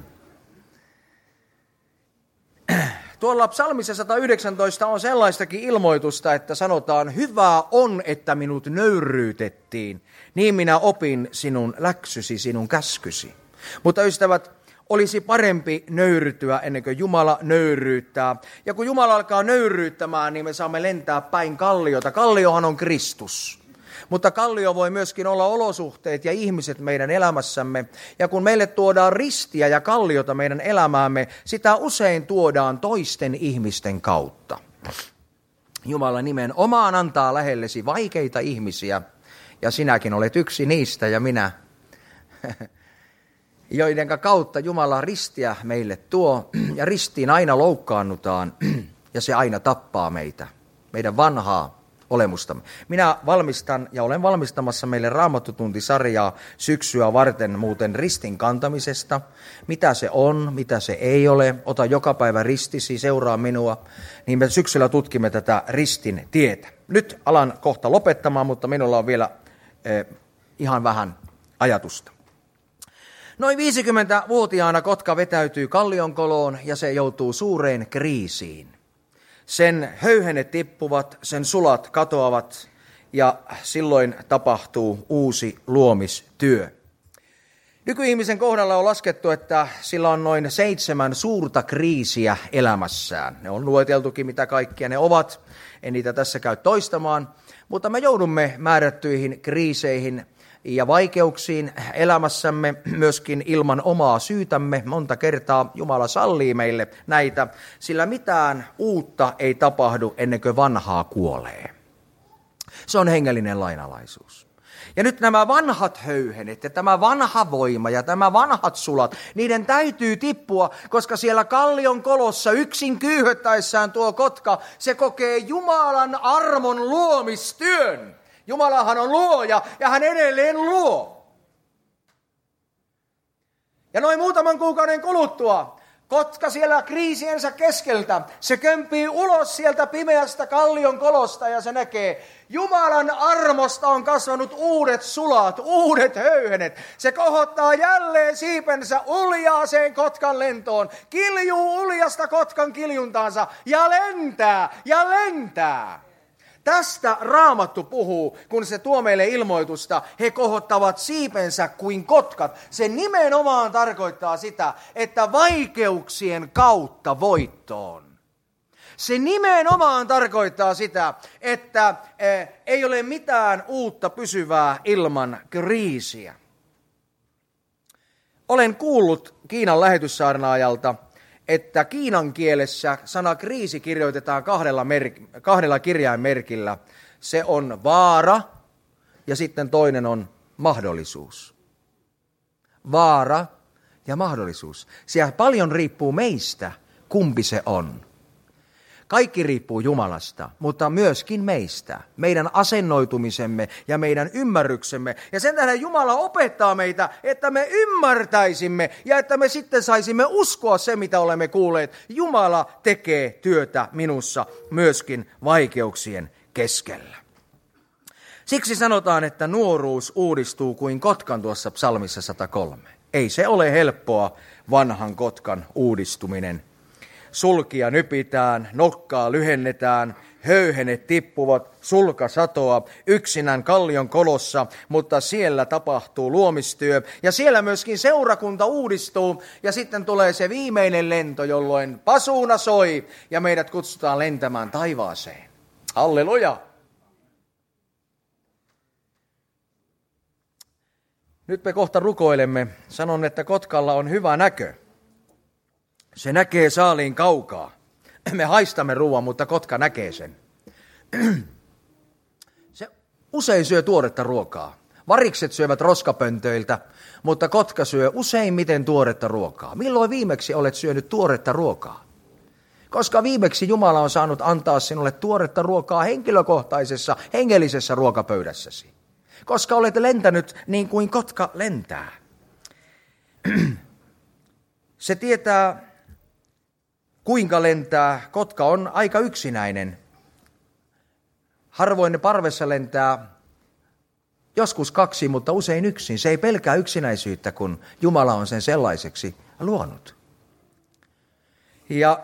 Tuolla psalmissa sata yhdeksäntoista on sellaistakin ilmoitusta, että sanotaan, hyvää on, että minut nöyryytettiin, niin minä opin sinun läksysi, sinun käskysi. Mutta ystävät, olisi parempi nöyrtyä ennen kuin Jumala nöyryyttää. Ja kun Jumala alkaa nöyryyttämään, niin me saamme lentää päin kalliota. Kalliohan on Kristus. Mutta kallio voi myöskin olla olosuhteet ja ihmiset meidän elämässämme. Ja kun meille tuodaan ristiä ja kalliota meidän elämäämme, sitä usein tuodaan toisten ihmisten kautta. Jumala nimenomaan antaa lähellesi vaikeita ihmisiä. Ja sinäkin olet yksi niistä ja minä, joiden kautta Jumala ristiä meille tuo. Ja ristiin aina loukkaannutaan ja se aina tappaa meitä, meidän vanhaa olemustamme. Minä valmistan ja olen valmistamassa meille Raamattutuntisarjaa syksyä varten muuten ristin kantamisesta. Mitä se on, mitä se ei ole. Ota joka päivä ristisi, seuraa minua. Niin me syksyllä tutkimme tätä ristin tietä. Nyt alan kohta lopettamaan, mutta minulla on vielä eh, ihan vähän ajatusta. Noin viisikymmentävuotiaana kotka vetäytyy Kallionkoloon ja se joutuu suureen kriisiin. Sen höyhenet tippuvat, sen sulat katoavat ja silloin tapahtuu uusi luomistyö. Nykyihmisen kohdalla on laskettu, että sillä on noin seitsemän suurta kriisiä elämässään. Ne on lueteltukin, mitä kaikkia ne ovat. En niitä tässä käy toistamaan, mutta me joudumme määrättyihin kriiseihin ja vaikeuksiin elämässämme myöskin ilman omaa syytämme. Monta kertaa Jumala sallii meille näitä, sillä mitään uutta ei tapahdu ennen kuin vanhaa kuolee. Se on hengellinen lainalaisuus. Ja nyt nämä vanhat höyhenet ja tämä vanha voima ja tämä vanhat sulat, niiden täytyy tippua, koska siellä kallion kolossa yksin kyyhöttäessään tuo kotka, se kokee Jumalan armon luomistyön. Jumalahan on luoja ja hän edelleen luo. Ja noin muutaman kuukauden kuluttua kotka siellä kriisiensä keskeltä, se kömpii ulos sieltä pimeästä kallion kolosta ja se näkee, Jumalan armosta on kasvanut uudet sulat, uudet höyhenet. Se kohottaa jälleen siipensä uljaaseen kotkan lentoon, kiljuu uljasta kotkan kiljuntaansa ja lentää ja lentää. Tästä Raamattu puhuu, kun se tuo meille ilmoitusta, he kohottavat siipensä kuin kotkat. Se nimenomaan tarkoittaa sitä, että vaikeuksien kautta voittoon. Se nimenomaan tarkoittaa sitä, että eh, ei ole mitään uutta pysyvää ilman kriisiä. Olen kuullut Kiinan lähetyssaarnaajalta, että kiinan kielessä sana kriisi kirjoitetaan kahdella, merk- kahdella kirjainmerkillä. Se on vaara ja sitten toinen on mahdollisuus. Vaara ja mahdollisuus. Siellä paljon riippuu meistä, kumpi se on. Kaikki riippuu Jumalasta, mutta myöskin meistä, meidän asennoitumisemme ja meidän ymmärryksemme. Ja sen tähden Jumala opettaa meitä, että me ymmärtäisimme ja että me sitten saisimme uskoa se, mitä olemme kuulleet. Jumala tekee työtä minussa myöskin vaikeuksien keskellä. Siksi sanotaan, että nuoruus uudistuu kuin kotkan tuossa psalmissa sata kolme. Ei se ole helppoa vanhan kotkan uudistuminen. Sulkia nypitään, nokkaa lyhennetään, höyhenet tippuvat, sulka satoa, yksinään kallion kolossa, mutta siellä tapahtuu luomistyö. Ja siellä myöskin seurakunta uudistuu ja sitten tulee se viimeinen lento, jolloin pasuuna soi ja meidät kutsutaan lentämään taivaaseen. Halleluja! Nyt me kohta rukoilemme. Sanon, että kotkalla on hyvä näkö. Se näkee saaliin kaukaa. Me haistamme ruoan, mutta kotka näkee sen. Se usein syö tuoretta ruokaa. Varikset syövät roskapöntöiltä, mutta kotka syö useimmiten tuoretta ruokaa. Milloin viimeksi olet syönyt tuoretta ruokaa? Koska viimeksi Jumala on saanut antaa sinulle tuoretta ruokaa henkilökohtaisessa, hengellisessä ruokapöydässäsi. Koska olet lentänyt niin kuin kotka lentää. Se tietää, kuinka lentää. Kotka on aika yksinäinen. Harvoin ne parvessa lentää, joskus kaksi, mutta usein yksin. Se ei pelkää yksinäisyyttä, kun Jumala on sen sellaiseksi luonut. Ja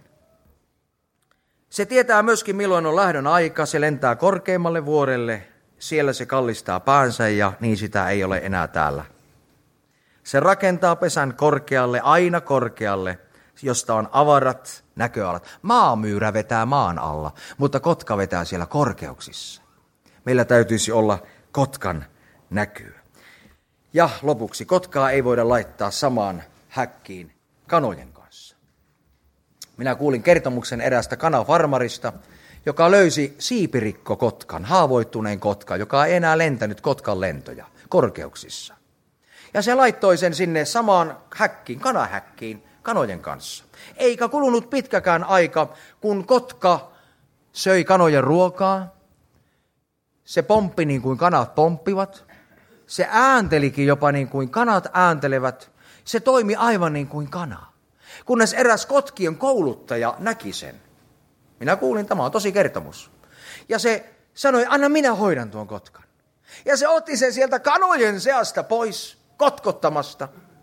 se tietää myöskin, milloin on lähdön aika. Se lentää korkeimmalle vuorelle. Siellä se kallistaa päänsä ja niin sitä ei ole enää täällä. Se rakentaa pesän korkealle, aina korkealle, josta on avarat näköalat. Maamyyrä vetää maan alla, mutta kotka vetää siellä korkeuksissa. Meillä täytyisi olla kotkan näkyä. Ja lopuksi, kotkaa ei voida laittaa samaan häkkiin kanojen kanssa. Minä kuulin kertomuksen eräästä kanafarmarista, joka löysi siipirikkokotkan, haavoittuneen kotkan, joka ei enää lentänyt kotkan lentoja korkeuksissa. Ja se laittoi sen sinne samaan häkkiin, kanahäkkiin, kanojen kanssa. Eikä kulunut pitkäkään aika, kun kotka söi kanojen ruokaa. Se pomppi niin kuin kanat pomppivat. Se ääntelikin jopa niin kuin kanat ääntelevät. Se toimi aivan niin kuin kana. Kunnes eräs kotkien kouluttaja näki sen. Minä kuulin, tämä on tosi kertomus. Ja se sanoi, anna minä hoidan tuon kotkan. Ja se otti sen sieltä kanojen seasta pois, kotkottamasta.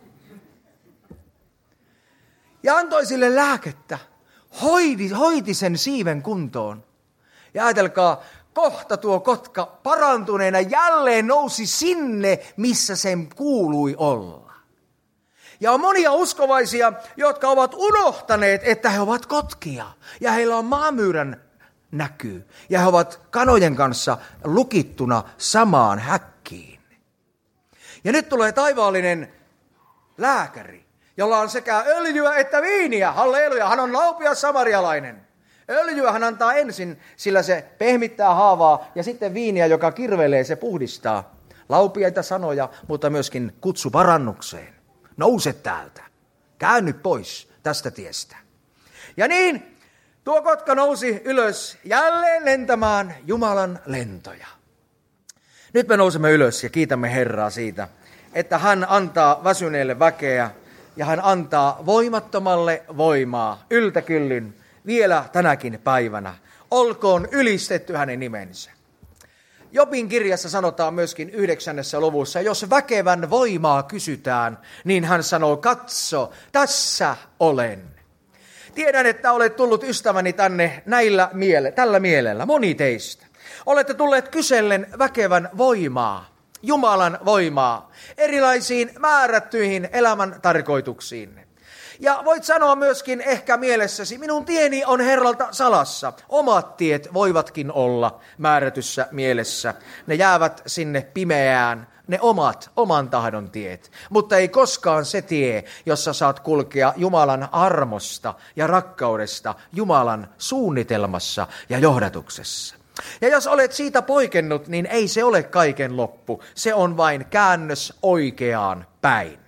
Ja antoi sille lääkettä, hoiti, hoiti sen siiven kuntoon. Ja ajatelkaa, kohta tuo kotka parantuneena jälleen nousi sinne, missä sen kuului olla. Ja on monia uskovaisia, jotka ovat unohtaneet, että he ovat kotkia. Ja heillä on maamyyrän näkyy. Ja he ovat kanojen kanssa lukittuna samaan häkkiin. Ja nyt tulee taivaallinen lääkäri, jolla on sekä öljyä että viiniä. Halleluja, hän on laupias samarialainen. Öljyä hän antaa ensin, sillä se pehmittää haavaa, ja sitten viiniä, joka kirvelee, se puhdistaa. Laupiaita sanoja, mutta myöskin kutsu parannukseen. Nouse täältä. Käänny pois tästä tiestä. Ja niin, tuo kotka nousi ylös jälleen lentämään Jumalan lentoja. Nyt me nousemme ylös ja kiitämme Herraa siitä, että hän antaa väsyneelle väkeä ja hän antaa voimattomalle voimaa yltäkyllin vielä tänäkin päivänä. Olkoon ylistetty hänen nimensä. Jobin kirjassa sanotaan myöskin yhdeksännessä luvussa, jos väkevän voimaa kysytään, niin hän sanoo, katso, tässä olen. Tiedän, että olet tullut ystäväni tänne näillä miele- tällä mielellä, moni teistä. Olette tulleet kysellen väkevän voimaa, Jumalan voimaa, erilaisiin määrättyihin elämän tarkoituksiin. Ja voit sanoa myöskin ehkä mielessäsi, minun tieni on Herralta salassa. Omat tiet voivatkin olla määrätyssä mielessä. Ne jäävät sinne pimeään, ne omat, oman tahdon tiet. Mutta ei koskaan se tie, jossa saat kulkea Jumalan armosta ja rakkaudesta, Jumalan suunnitelmassa ja johdatuksessa. Ja jos olet siitä poikennut, niin ei se ole kaiken loppu. Se on vain käännös oikeaan päin.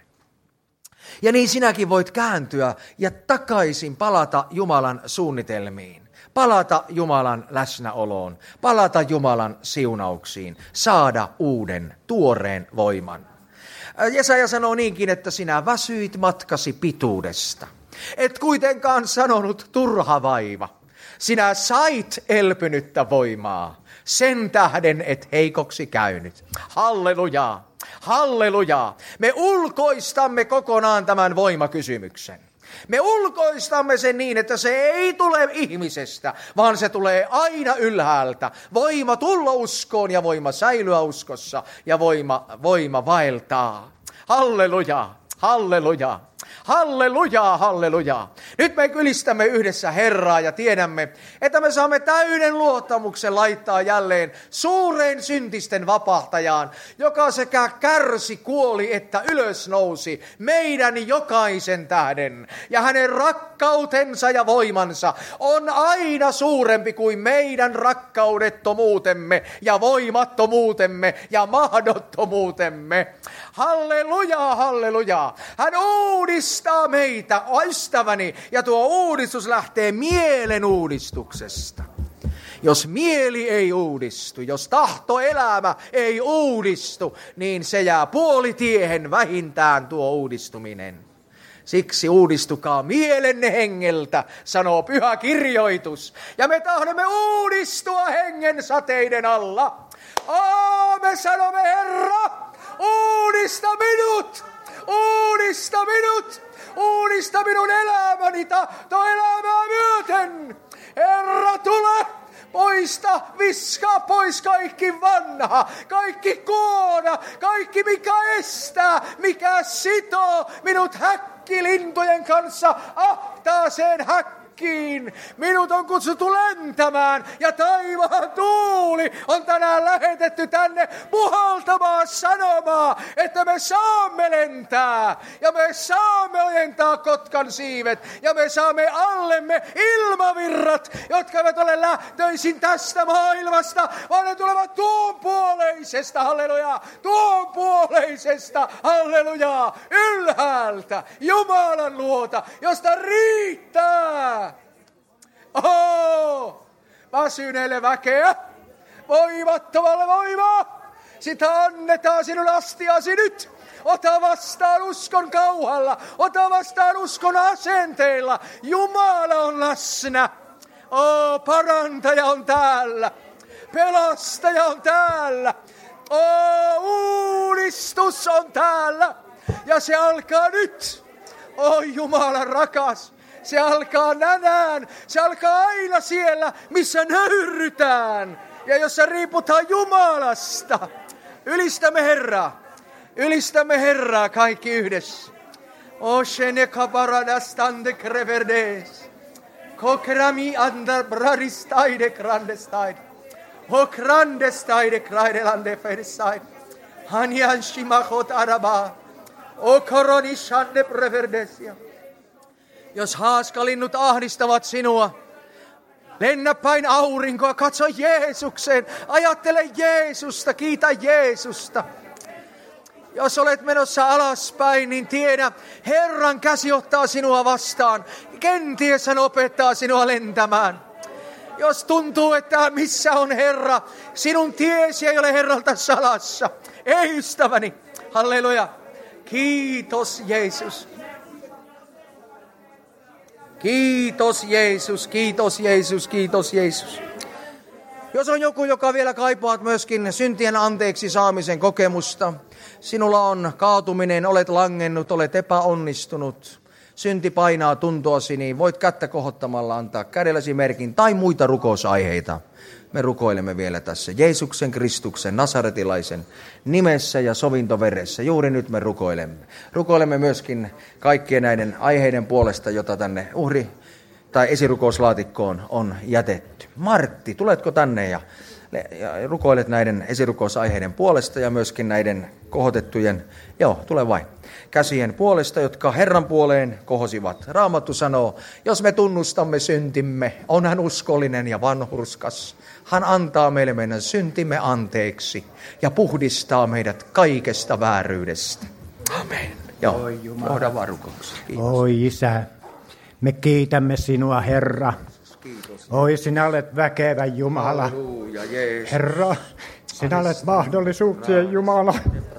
Ja niin sinäkin voit kääntyä ja takaisin palata Jumalan suunnitelmiin. Palata Jumalan läsnäoloon. Palata Jumalan siunauksiin. Saada uuden, tuoreen voiman. Jesaja sanoo niinkin, että sinä väsyit matkasi pituudesta. Et kuitenkaan sanonut turha vaiva. Sinä sait elpynyttä voimaa. Sen tähden et heikoksi käynyt. Hallelujaa. Hallelujaa. Me ulkoistamme kokonaan tämän voimakysymyksen. Me ulkoistamme sen niin, että se ei tule ihmisestä, vaan se tulee aina ylhäältä. Voima tulla uskoon ja voima säilyä uskossa ja voima, voima vaeltaa. Hallelujaa. Hallelujaa. Hallelujaa, hallelujaa. Nyt me ylistämme yhdessä Herraa ja tiedämme, että me saamme täyden luottamuksen laittaa jälleen suureen syntisten vapahtajaan, joka sekä kärsi, kuoli että ylös nousi meidän jokaisen tähden. Ja hänen rakkautensa ja voimansa on aina suurempi kuin meidän rakkaudettomuutemme ja voimattomuutemme ja mahdottomuutemme. Hallelujaa, hallelujaa. Hän uudistaa meitä, ystäväni, ja tuo uudistus lähtee mielen uudistuksesta. Jos mieli ei uudistu, jos tahtoelämä ei uudistu, niin se jää puolitiehen vähintään tuo uudistuminen. Siksi uudistukaa mielenne hengeltä, sanoo pyhä kirjoitus. Ja me tahdomme uudistua hengen sateiden alla. Aa, me sanomme, Herra, uudista minut! Uudista minut! Uudista minun elämäni, tahtoelämää myöten! Herra, tule! Poista, viskaa pois kaikki vanha, kaikki kuona, kaikki mikä estää, mikä sitoo minut häkkilintujen kanssa ahtaaseen häkkiin. Minut on kutsuttu lentämään ja taivaan tuuli on tänään lähetetty tänne puhaltamaan sanomaan, että me saamme lentää ja me saamme ojentaa kotkan siivet ja me saamme allemme ilmavirrat, jotka eivät ole lähtöisin tästä maailmasta, vaan ne tulevat tuon puoleisesta, halleluja, tuon puoleisesta, halleluja, ylhäältä, Jumalan luota, josta riittää. Oh, väsyneelle väkeä, voimattomalle voimaa, sitä annetaan sinun astiasi nyt. Ota vastaan uskon kauhalla, ota vastaan uskon asenteilla. Jumala on läsnä. Oh, parantaja on täällä, pelastaja on täällä. Oh, uudistus on täällä ja se alkaa nyt. Oh, Jumala rakas. Se alkaa tänään, se alkaa aina siellä, missä nöyrytään ja jossa riiputaan Jumalasta. Ylistämme Herraa, ylistämme Herraa kaikki yhdessä. Oshene kabaradastande kreverdes, kokrami andar bradistaide grandestaide, o grandestaide kraidelande ferisaide, hanyan shimachot araba, o koronishande preverdesia. Jos haaskalinnut ahdistavat sinua, lennä päin aurinkoa, katso Jeesukseen, ajattele Jeesusta, kiitä Jeesusta. Jos olet menossa alaspäin, niin tiedä, Herran käsi ottaa sinua vastaan, kenties hän opettaa sinua lentämään. Jos tuntuu, että missä on Herra, sinun tiesi ei ole Herralta salassa. Ei, ystäväni, halleluja, kiitos Jeesus. Kiitos Jeesus, kiitos Jeesus, kiitos Jeesus. Jos on joku, joka vielä kaipaat myöskin syntien anteeksi saamisen kokemusta, sinulla on kaatuminen, olet langennut, olet epäonnistunut, synti painaa tuntoasi, niin voit kättä kohottamalla antaa kädelläsi merkin tai muita rukousaiheita. Me rukoilemme vielä tässä Jeesuksen Kristuksen nasaretilaisen nimessä ja sovintoveressä. Juuri nyt me rukoilemme. Rukoilemme myöskin kaikkien näiden aiheiden puolesta, jota tänne uhri- tai esirukouslaatikkoon on jätetty. Martti, tuletko tänne ja, ja rukoilet näiden esirukousaiheen puolesta ja myöskin näiden kohotettujen, joo, tule vain, käsien puolesta, jotka Herran puoleen kohosivat. Raamattu sanoo, jos me tunnustamme syntimme, on hän uskollinen ja vanhurskas. Hän antaa meille meidän syntimme anteeksi ja puhdistaa meidät kaikesta vääryydestä. Amen. Joo, johda vaan rukouksia. Oi Isä, me kiitämme sinua, Herra. Kiitos. Oi, sinä olet väkevä Jumala. Halleluja, Jeesus. Herra, sinä olet mahdollisuuksien Jumala.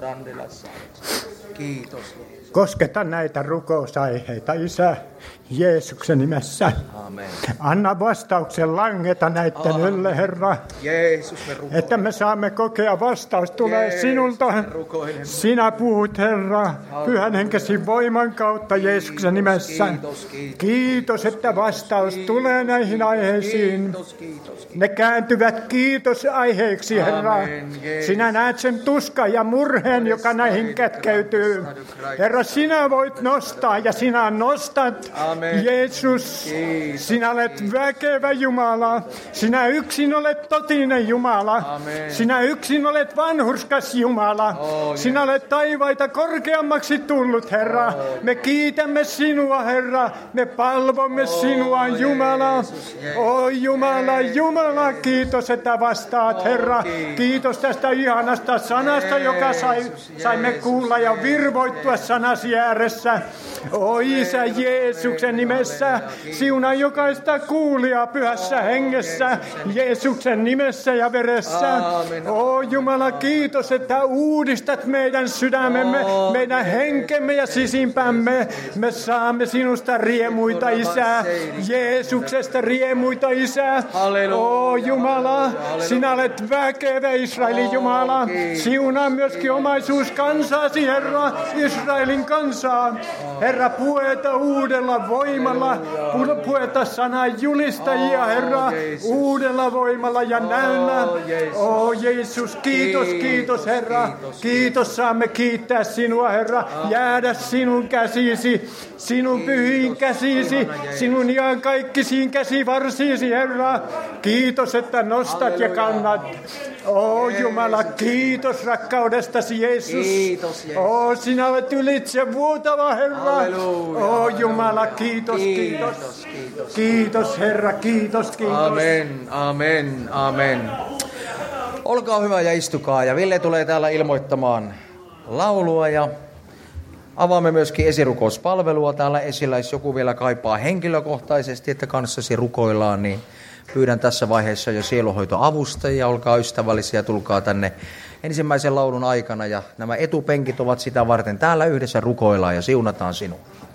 Kiitos. Kosketa näitä rukousaiheita, Isä, Jeesuksen nimessä. Amen. Anna vastauksen langeta näiden Amen. ylle, Herra. Jeesus, me rukoilemme. Että me saamme kokea vastaus tulee Jeesus, sinulta. me rukoilemme. Sinä puhut, Herra, pyhän henkesi voiman kautta Jeesuksen nimessä. Kiitos, kiitos. Kiitos, että vastaus tulee näihin aiheisiin. Kiitos, kiitos. Ne kääntyvät kiitosaiheiksi, Herra. Amen, Jeesus. Sinä näet sen tuskan ja murheen, joka näihin kätkeytyy. Herra, sinä voit nostaa ja sinä nostat. Amen. Jeesus, Kiitos. sinä olet väkevä Jumala. Sinä yksin olet totinen Jumala. Amen. Sinä yksin olet vanhurskas Jumala. Oh, sinä olet taivaita korkeammaksi tullut, Herra. Oh, me kiitämme sinua, Herra. Me palvomme oh, sinua, Jumala. Jeesus, Jeesus. O Jumala, Jumala, kiitos, että vastaat, Oh, Herra. kiitos. Kiitos tästä ihanasta sanasta, joka sai, Jeesus, saimme Jeesus, kuulla ja Jeesus, virvoittua sanasi ääressä. O Isä Jeesuksen nimessä, siunaa jokaista kuulijaa pyhässä hengessä, Jeesuksen nimessä ja veressä. Aamen. O Jumala, kiitos, että uudistat meidän sydämemme, meidän henkemme ja sisimpämme. Me saamme sinusta riemuita, Isä. Jeesuksesta riemuita, Isä. O Jumala, sinä olet väkevä Israelin Jumala. Siunaa myöskin omaisuus kansaasi, Herra, Israelin kansaa. Herra, pueta uudella voimalla, pueta sanan julistajia, Herra, uudella voimalla ja näynnä. O Jeesus, kiitos, kiitos, Herra. Kiitos, saamme kiittää sinua, Herra. Jäädä sinun käsisi, sinun pyhiin käsisi, sinun iankaikkisiin käsivarsiisi, Herra. Kiitos, että nostat ja kannat. O Jumala, kiitos rakkaudestasi, Jeesus. Kiitos, Jeesus. O, sinä olet ylitse vuotava, Herra. Halleluja. O Jumala, kiitos, kiitos. Kiitos, kiitos. Kiitos, Herra, kiitos, kiitos. Amen, amen, amen. Olkaa hyvä ja istukaa. Ja Ville tulee täällä ilmoittamaan laulua ja avaamme myöskin esirukouspalvelua täällä esillä. Jos joku vielä kaipaa henkilökohtaisesti, että kanssasi rukoillaan, niin pyydän tässä vaiheessa jo sieluhoitoavustajia. Olkaa ystävällisiä, tulkaa tänne ensimmäisen laulun aikana. Ja nämä etupenkit ovat sitä varten. Täällä yhdessä rukoillaan ja siunataan sinua.